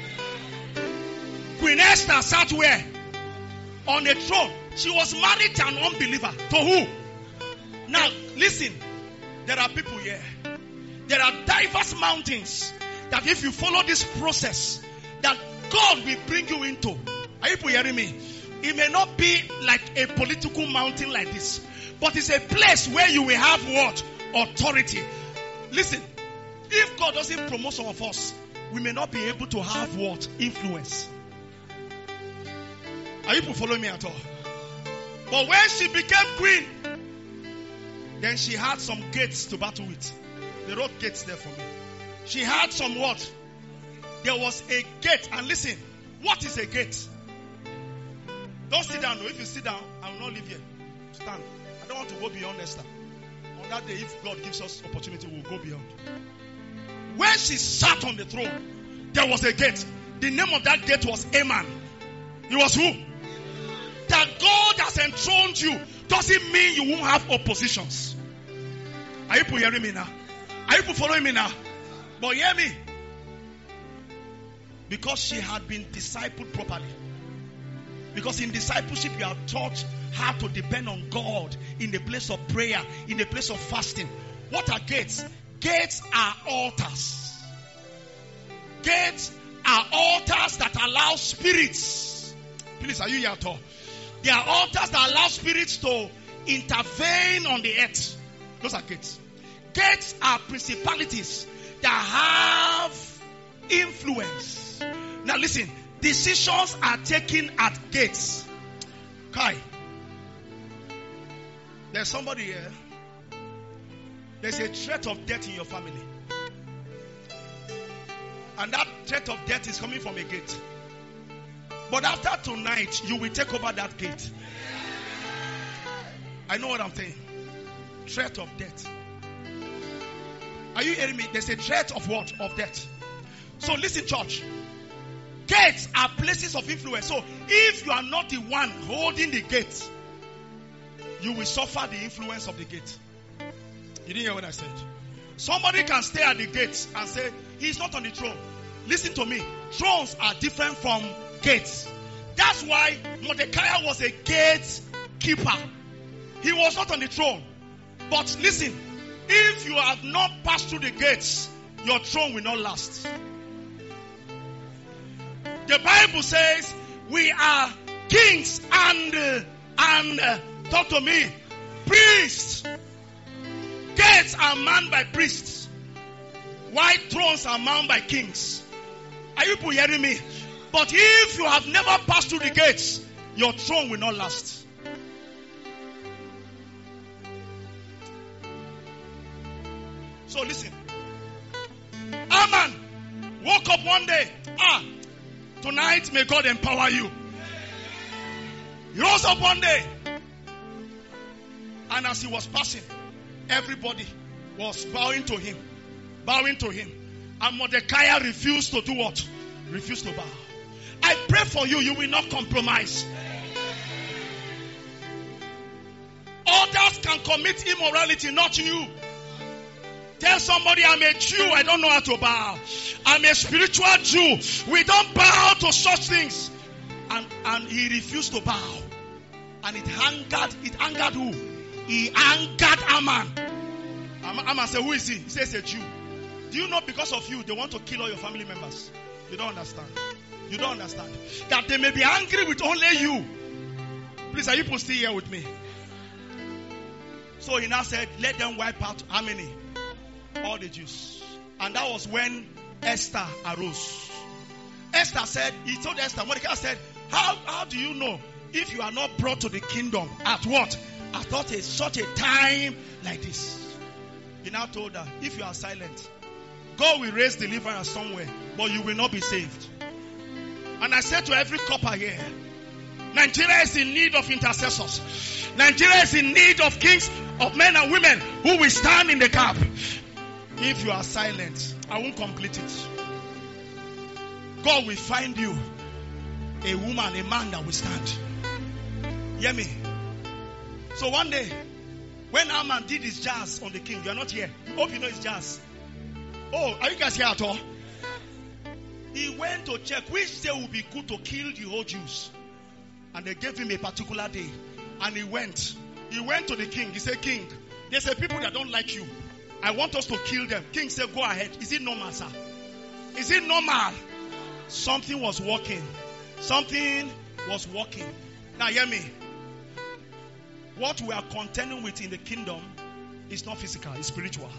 Queen Esther sat where? On the throne. She was married to an unbeliever. To who? Now listen. There are people here. There are diverse mountains that if you follow this process, that God will bring you into. Are you hearing me? It may not be like a political mountain like this, but it's a place where you will have what? Authority. Listen, if God doesn't promote some of us, we may not be able to have what? Influence. Are you following me at all? But when she became queen, Then she had some gates to battle with. They wrote gates there for me. She had some what? There was a gate. And listen, what is a gate? Don't sit down. No. If you sit down, I will not leave here. Stand. I don't want to go beyond Esther. On that day, if God gives us opportunity, we'll go beyond. When she sat on the throne, there was a gate. The name of that gate was Haman. It was who? That God has enthroned you doesn't mean you won't have oppositions. Are you people hearing me now? Are you people following me now? But hear me. Because she had been discipled properly. Because in discipleship you are taught how to depend on God in the place of prayer, in the place of fasting. What are gates? Gates are altars. Gates are altars that allow spirits. Please, are you here at all? They are altars that allow spirits to intervene on the earth. Those are gates. Gates are principalities that have influence. Now listen, decisions are taken at gates. Kai, there's somebody here. There's a threat of death in your family. And that threat of death is coming from a gate. But after tonight, you will take over that gate. I know what I'm saying. Threat of death. Are you hearing me? There's a threat of what? Of death. So listen, church. Gates are places of influence. So if you are not the one holding the gate, you will suffer the influence of the gate. You didn't hear what I said? Somebody can stay at the gate and say, he's not on the throne. Listen to me. Thrones are different from gates. That's why Mordecai was a gatekeeper. He was not on the throne. But listen, if you have not passed through the gates, your throne will not last. The Bible says we are kings and, uh, and uh, talk to me, priests. Gates are manned by priests, while thrones are manned by kings. Are you people hearing me? But if you have never passed through the gates, your throne will not last. So listen. Haman woke up one day. Ah, tonight may God empower you. He rose up one day. And as he was passing, everybody was bowing to him. Bowing to him. And Mordecai refused to do what? Refused to bow. I pray for you, you will not compromise. Others can commit immorality, not you. Tell somebody, I'm a Jew, I don't know how to bow. I'm a spiritual Jew. We don't bow to such things. And, and he refused to bow. And it angered, it angered who? He angered Haman. Haman said, who is he? He says a Jew. Do you know because of you, they want to kill all your family members? You don't understand. You don't understand. That they may be angry with only you. Please, are you people still here with me? So he now said, let them wipe out how many? All the Jews. And that was when Esther arose. Esther said, he told Esther, Mordecai said, how, how do you know if you are not brought to the kingdom at what? At such a, such a time like this? He now told her, if you are silent, God will raise deliverance somewhere, but you will not be saved. And I said to every copper here, Nigeria is in need of intercessors. Nigeria is in need of kings, of men and women who will stand in the gap. If you are silent, I won't complete it. God will find you a woman, a man that will stand. Hear me? So one day, when Haman did his jazz on the king, you are not here. Hope you know his jazz. Oh, are you guys here at all? He went to check which day would be good to kill the whole Jews. And they gave him a particular day. And he went. He went to the king. He said, King, there's a people that don't like you. I want us to kill them. King said, go ahead. Is it normal, sir? Is it normal? Something was working. Something was working. Now hear me. What we are contending with in the kingdom is not physical, it's spiritual.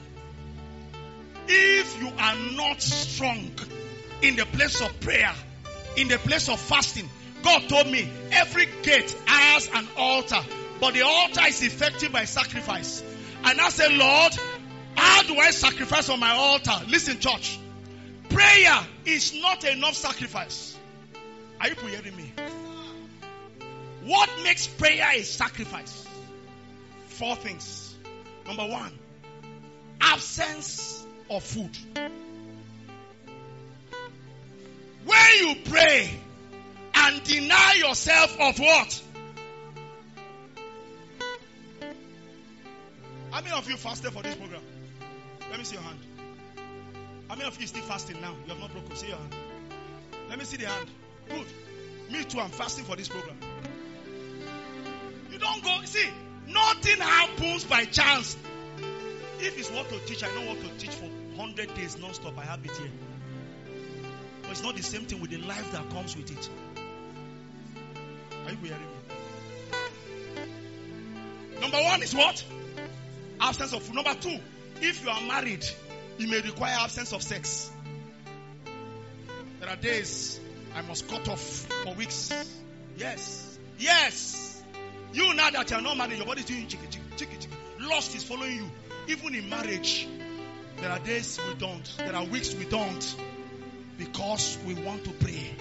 If you are not strong in the place of prayer, in the place of fasting, God told me every gate has an altar, but the altar is effective by sacrifice. I now say, Lord, how do I sacrifice on my altar? Listen, church. Prayer is not enough sacrifice. Are you hearing me? What makes prayer a sacrifice? Four things. Number one, absence of food. When you pray and deny yourself of what? How many of you fasted for this program? Let me see your hand. How many of you still fasting now? You have not broken. See your hand. Let me see the hand. Good. Me too, I'm fasting for this program. You don't go. See, nothing happens by chance. If it's what to teach, I know what to teach for one hundred days non-stop. I have it here. But it's not the same thing with the life that comes with it. Are you hearing me? Number one is what? Absence of food. Number two, if you are married, it may require absence of sex. There are days I must cut off for weeks. Yes. Yes. You now that you are not married, your body is doing chicky, chicky, chicky, chicky. Lust is following you. Even in marriage, there are days we don't. There are weeks we don't. Because we want to pray.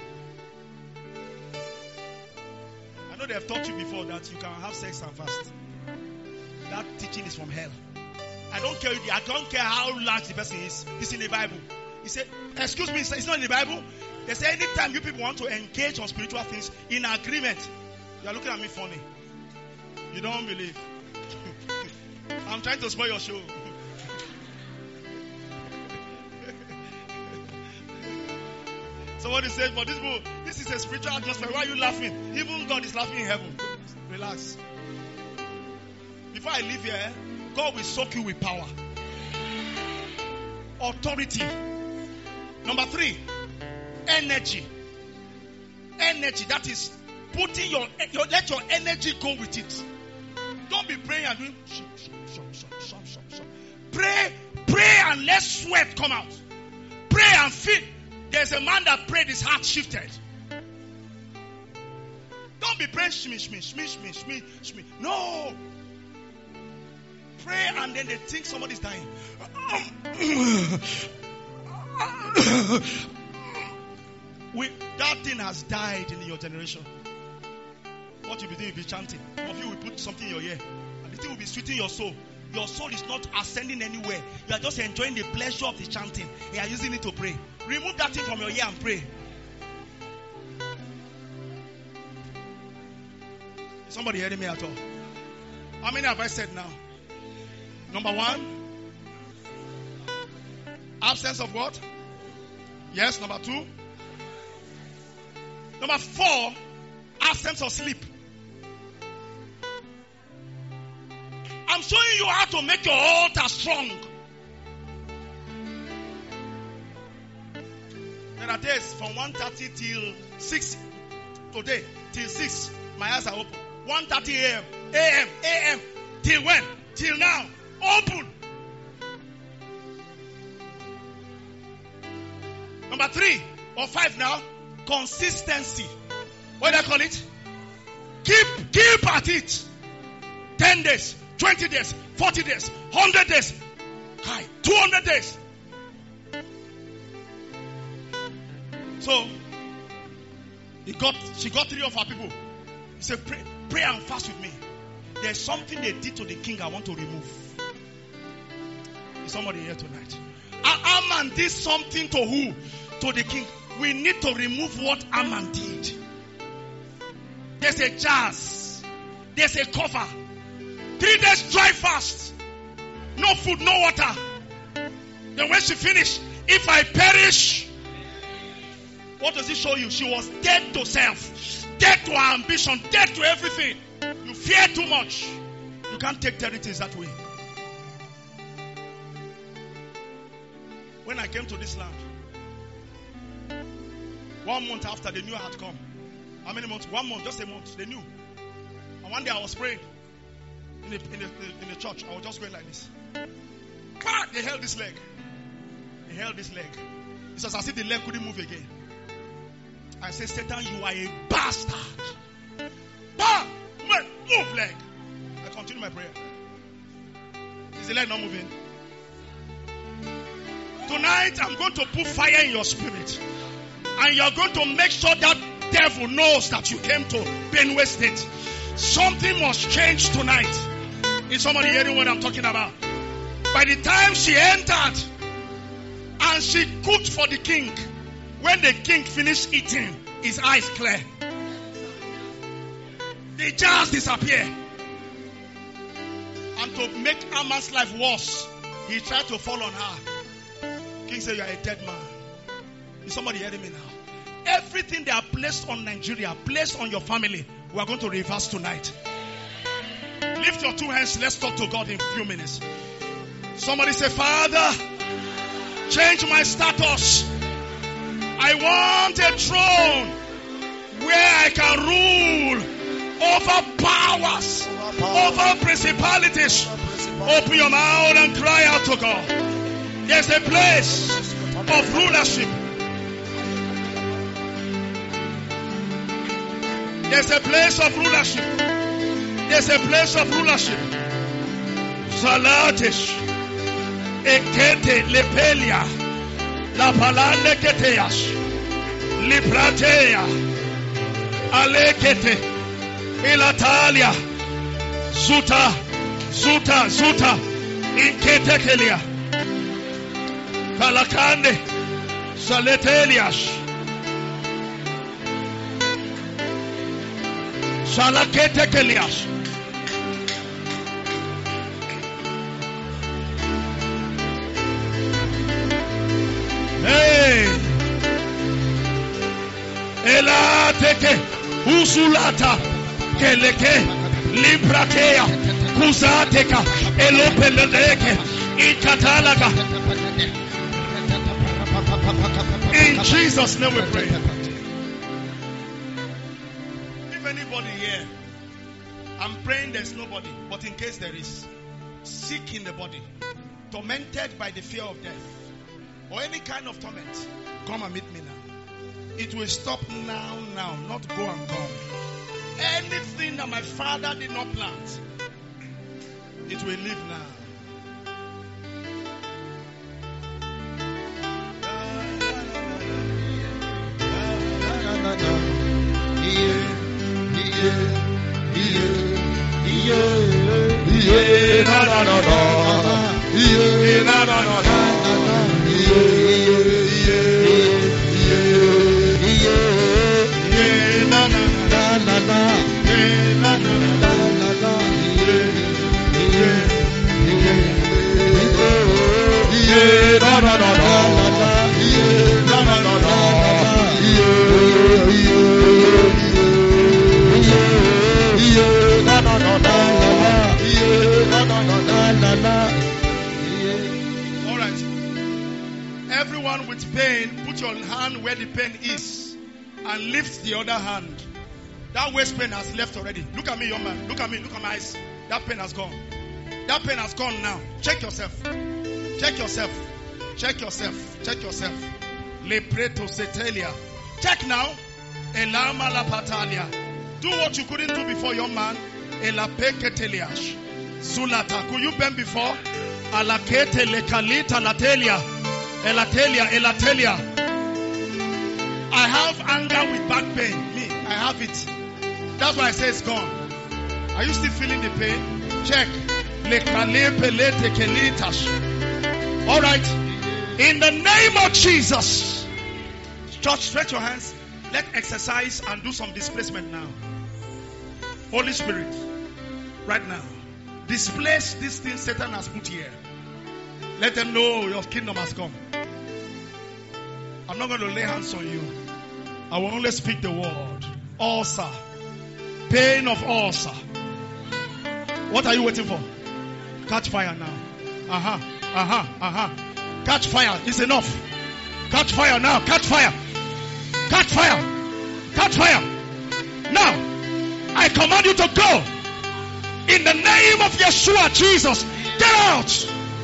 I know they have taught you before that you can have sex and fast. That teaching is from hell. I don't care. I don't care how large the person is. It's in the Bible. He said, excuse me, it's not in the Bible. They say anytime you people want to engage on spiritual things in agreement, you are looking at me funny. You don't believe. I'm trying to spoil your show. Somebody said, for this book, this is a spiritual atmosphere. Why are you laughing? Even God is laughing in heaven. Relax. Before I leave here, God will soak you with power. Authority. Number three, energy. Energy. That is putting your, your let your energy go with it. Don't be praying and doing shum, shum, shum, shum, shum, shum, shum. Pray, pray and let sweat come out. Pray and feel. There's a man that prayed, his heart shifted. Don't be praying shmi, shmi, shmi, shmi, shmi, shmi. No. Pray and then they think somebody's dying. We, that thing has died in your generation. What you'll be doing, you'll be chanting. Some of you will put something in your ear. And the thing will be sweetening your soul. Your soul is not ascending anywhere. You are just enjoying the pleasure of the chanting. You are using it to pray. Remove that thing from your ear and pray. Is somebody hearing me at all? How many have I said now? Number one, absence of what? Yes, number two. Number four, absence of sleep. I'm showing you how to make your altar strong. There are days from one thirty till six. Today, till six, my eyes are open. one thirty a.m. A M. A M. Till when? Till now. Open. Number three or five now. Consistency. What do I call it? Keep, keep at it. Ten days. twenty days, forty days, one hundred days, two hundred days. So, he got, she got three of her people. He said, pray, pray and fast with me. There's something they did to the king I want to remove. Is somebody here tonight? Aman did something to who? To the king. We need to remove what Aman did. There's a jazz. There's a cover. Three days dry fast. No food, no water. Then when she finished, if I perish, what does it show you? She was dead to self, dead to her ambition, dead to everything. You fear too much. You can't take territories that way. When I came to this land, one month after they knew I had come. How many months? One month, just a month. They knew. And one day I was praying. In the, in, the, in the church, I was just going like this. They held this leg. They held this leg. It was as if the leg couldn't move again. I said, Satan, you are a bastard. Bam! Move leg. I continued my prayer. the leg not moving? Tonight, I'm going to put fire in your spirit. And you're going to make sure that devil knows that you came to Benue State. Something must change tonight. Is somebody hearing what I'm talking about? By the time she entered and she cooked for the king, when the king finished eating, his eyes clear. The jars disappear. And to make Haman's life worse, he tried to fall on her. King said, you are a dead man. Is somebody hearing me now? Everything they are placed on Nigeria, placed on your family, we are going to reverse tonight. Lift your two hands. Let's talk to God in a few minutes. Somebody say, Father, change my status. I want a throne where I can rule over powers, over principalities. Open your mouth and cry out to God. There's a place of rulership. There's a place of rulership. There's a place of rulership. Salatish. Ekete lepelia. La palande keteas. Lipratea. Alekete. Ilatalia. Zuta. Zuta. Zuta. Inketekelia. Kalakande. Saletelias. Salaketekelias. Hey. Elateke. Usulata. Keleke. Lipratea. Kuzateka. Elopeleke. Ikatalaga. In Jesus' name we pray. If anybody here, I'm praying there's nobody, but in case there is, sick in the body, tormented by the fear of death, or any kind of torment, come and meet me now. It will stop now, now, not go and come. Anything that my father did not plant, it will live now. Everyone with pain, put your hand where the pain is and lift the other hand. That waist pain has left already. Look at me, young man. Look at me. Look at my eyes. That pain has gone. That pain has gone now. Check yourself. Check yourself. Check yourself. Check yourself. Lepreto setelia. Check now. Elama la patalia. Do what you couldn't do before, young man. Elapeketeliash. Zulata. Could you bend before? Alakete lekalita latelia. Elatelia, elatelia. I have anger with back pain. Me, I have it. That's why I say it's gone. Are you still feeling the pain? Check. All right. In the name of Jesus. Church, stretch your hands. Let's exercise and do some displacement now. Holy Spirit, right now, displace this thing Satan has put here. Let them know your kingdom has come. I'm not going to lay hands on you. I will only speak the word. Ulcer. Pain of ulcer. What are you waiting for? Catch fire now. Uh-huh. Uh-huh. Uh-huh. Catch fire. It's enough. Catch fire now. Catch fire. Catch fire. Catch fire. Now, I command you to go. In the name of Yeshua, Jesus. Get out.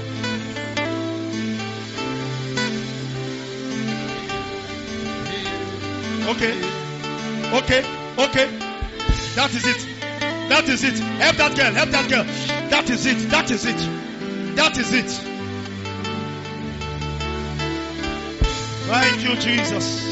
Okay. Okay. Okay. That is it. That is it. Help that girl. Help that girl. That is it. That is it. That is it. Thank you, Jesus.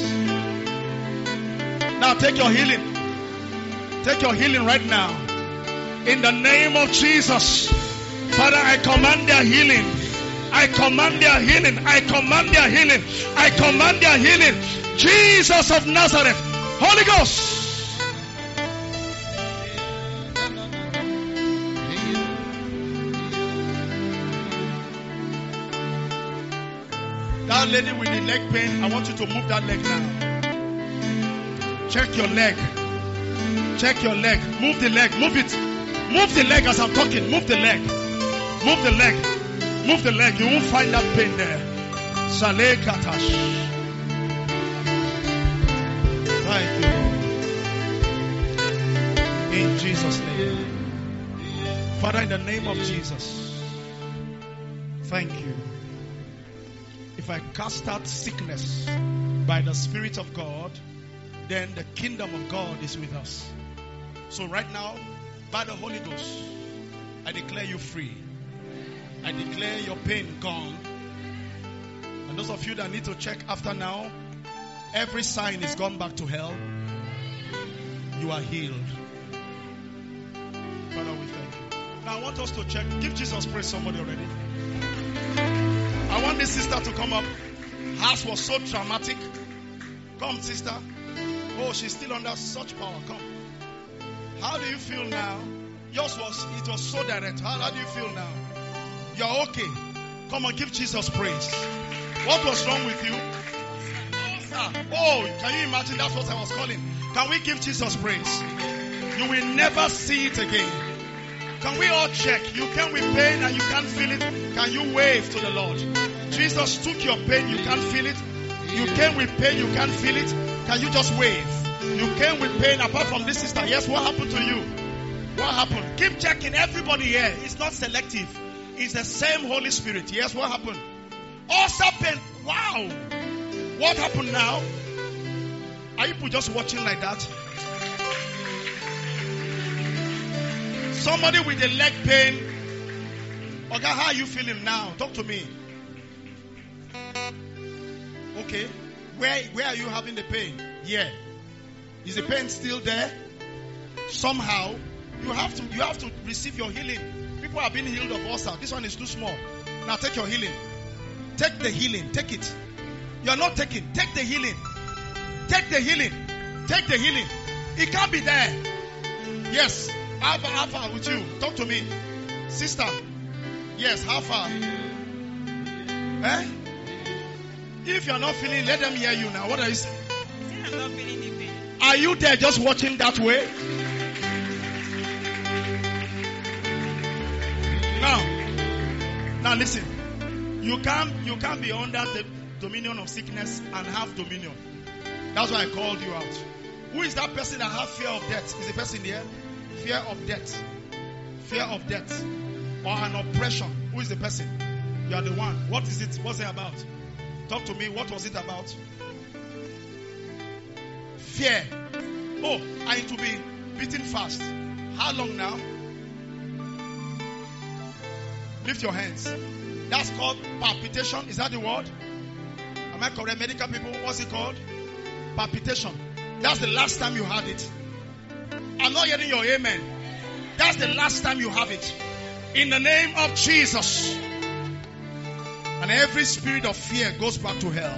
Now take your healing. Take your healing right now. In the name of Jesus. Father, I command their healing. I command their healing. I command their healing. I command their healing. Jesus of Nazareth. Holy Ghost. That lady with the leg pain, I want you to move that leg now. Check your leg. Check your leg. Move the leg. Move it. Move the leg as I'm talking. Move the leg. Move the leg. Move the leg. You won't find that pain there. Saleh Katash. Thank you. In Jesus' name. Father, in the name of Jesus. Thank you. If I cast out sickness by the Spirit of God, then the kingdom of God is with us. So right now, by the Holy Ghost, I declare you free. I declare your pain gone. And those of you that need to check after now, every sign is gone back to hell. You are healed. Father, we thank you. Now I want us to check. Give Jesus praise, somebody already. I want this sister to come up. Hers was so traumatic. Come, sister. Oh, she's still under such power. Come. How do you feel now? Yours was, it was so direct. How, how do you feel now? You're okay. Come on, give Jesus praise. What was wrong with you? Oh, can you imagine? That's what I was calling. Can we give Jesus praise? You will never see it again. Can we all check? You came with pain and you can't feel it. Can you wave to the Lord? Jesus took your pain, you can't feel it. You came with pain, you can't feel it. Can you just wave? You came with pain apart from this sister. Yes, what happened to you? What happened? Keep checking. Everybody here. It's not selective. It's the same Holy Spirit. Yes, what happened? Ulcer pain. Wow. What happened now? Are you just watching like that? Somebody with a leg pain. Okay, how are you feeling now? Talk to me. Okay. Where, where are you having the pain? Yeah. Is the pain still there? Somehow, you have to you have to receive your healing. People have been healed of ulcer. This one is too small. Now take your healing. Take the healing. Take it. You are not taking. Take the healing. Take the healing. Take the healing. It can't be there. Yes. How far, how far with you? Talk to me. Sister. Yes, how far? Eh? If you are not feeling, let them hear you now. What are you saying? I'm not feeling the pain. Are you there just watching that way? Now, now listen. You can't, you can't be under the dominion of sickness and have dominion. That's why I called you out. Who is that person that has fear of death? Is the person there? Fear of death. Fear of death. Or an oppression. Who is the person? You are the one. What is it? What's it about? Talk to me. What was it about? Fear. Oh, I need to be beaten fast. How long now? Lift your hands. That's called palpitation. Is that the word? Am I correct? Medical people, what's it called? Palpitation. That's the last time you had it. I'm not hearing your amen. That's the last time you have it. In the name of Jesus. And every spirit of fear goes back to hell.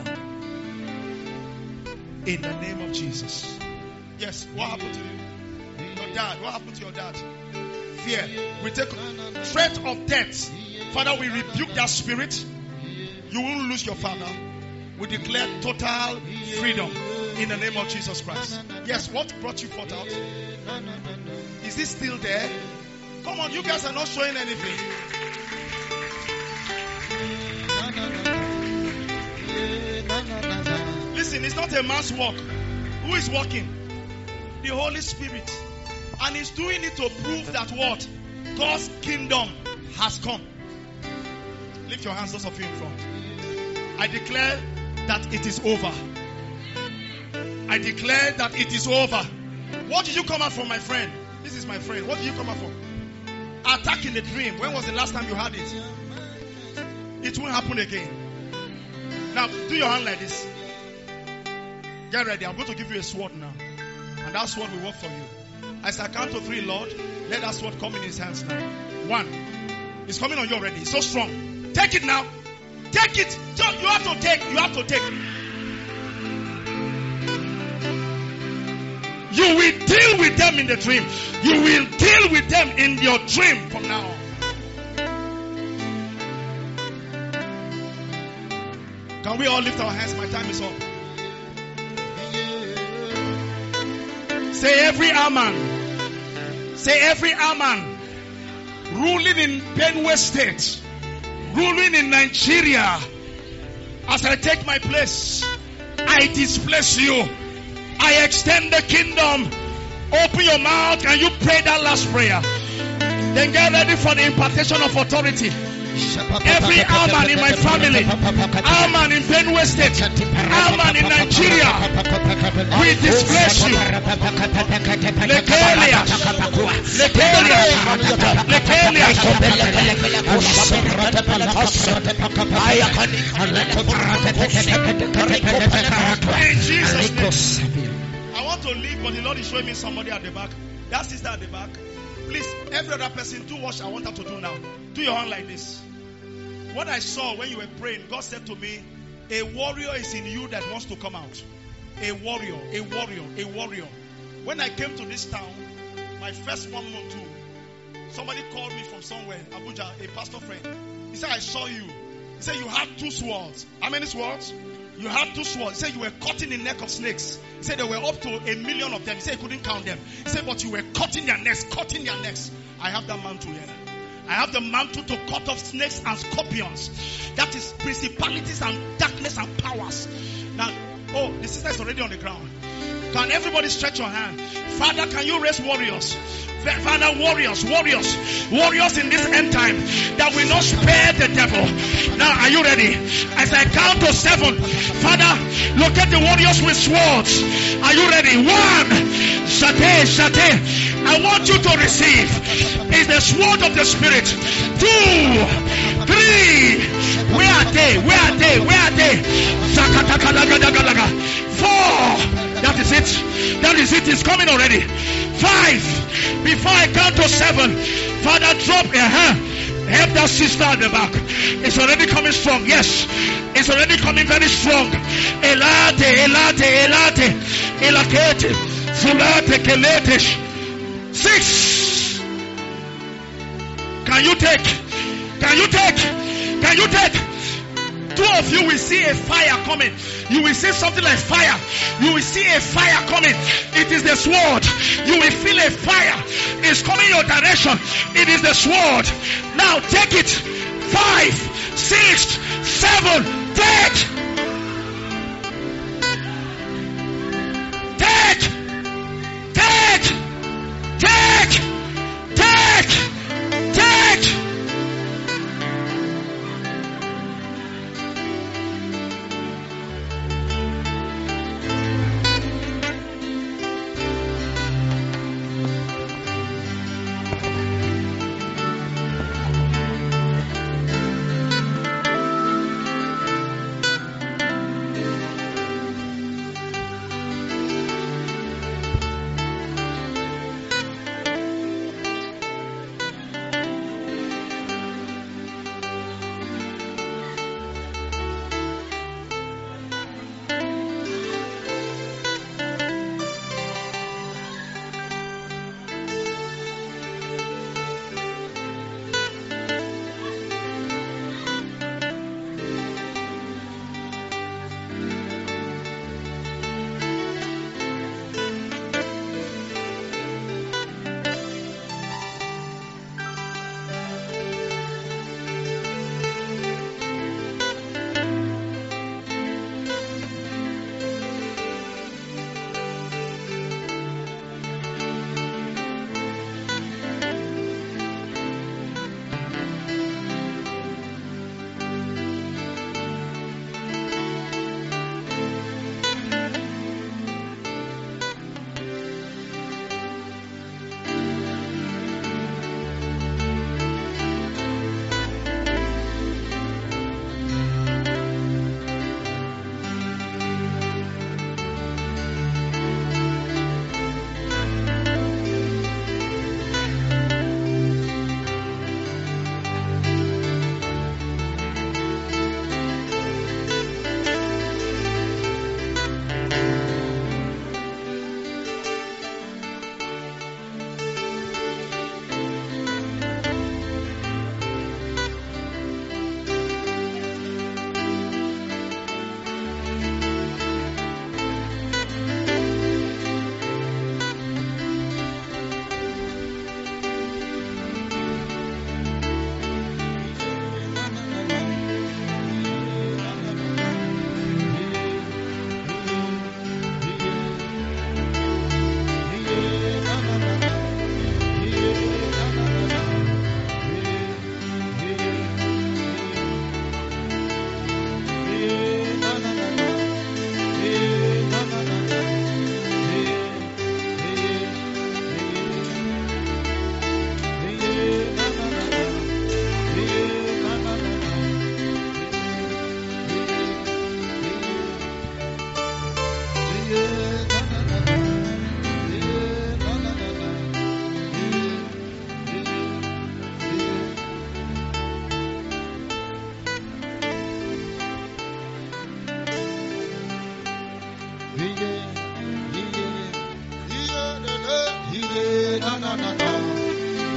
In the name of Jesus. Yes, what happened to you? Your dad. What happened to your dad? Fear. We take threat of death. Father, we rebuke that spirit. You won't lose your father. We declare total freedom in the name of Jesus Christ. Yes, what brought you forth out? Is this still there? Come on, you guys are not showing anything. Listen, it's not a man's work. Who is working? The Holy Spirit. And he's doing it to prove that what? God's kingdom has come. Lift your hands, those of you in front. I declare that it is over. I declare that it is over. What did you come out from, my friend? This is my friend. What did you come out from? Attack in the dream. When was the last time you had it? it won't happen again. Now, do your hand like this. Get ready. I'm going to give you a sword now. And that sword will work for you. As I count to three, Lord, let that sword come in his hands now. One. It's coming on you already. It's so strong. Take it now. Take it. You have to take. You have to take. You will deal with them in the dream. You will deal with them in your dream from now on. Can we all lift our hands? My time is up. Say every Aman. Say every Aman ruling in Benue State, ruling in Nigeria. As I take my place, I displace you. I extend the kingdom. Open your mouth and you pray that last prayer. Then get ready for the impartation of authority. Every Aman in my family, Aman in Benue State, Aman in Nigeria, we displace you. Lekelia, Lekelia, Lekelia. In Jesus' name. I want to leave, but the Lord is showing me somebody at the back. That sister at the back. Please, every other person, do what I want her to do now. Do your hand like this. What I saw when you were praying, God said to me, a warrior is in you that wants to come out. A warrior, a warrior, a warrior. When I came to this town, my first one month too, somebody called me from somewhere, Abuja, a pastor friend. He said, I saw you. He said, you had two swords. How many swords? You had two swords. He said, you were cutting the neck of snakes. He said, there were up to a million of them. He said, he couldn't count them. He said, but you were cutting their necks, cutting their necks. I have that mantle here. I have the mantle to cut off snakes and scorpions. That is principalities and darkness and powers. Now, oh, the sister is already on the ground. Can everybody stretch your hand? Father, can you raise warriors? Father, warriors, warriors, warriors in this end time that will not spare the devil. Now, are you ready? As I count to seven, Father, look at the warriors with swords. Are you ready? One, shate, shate. I want you to receive is the sword of the Spirit. Two, three. Where are they? Where are they? Where are they? Four. That is it. That is it. It's coming already. Five. Before I count to seven, Father, drop a hand. Help that sister at the back. It's already coming strong. Yes. It's already coming very strong. Elate, elate, elate, elakete, fulate, kelete. Six. Can you take? Can you take? Can you take? Two of you will see a fire coming. You will see something like fire. You will see a fire coming. It is the sword. You will feel a fire. It's coming your direction. It is the sword. Now take it. Five, six, seven, take. Take. Take. Take. Take. Take.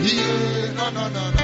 Yeah, no, no, no, no.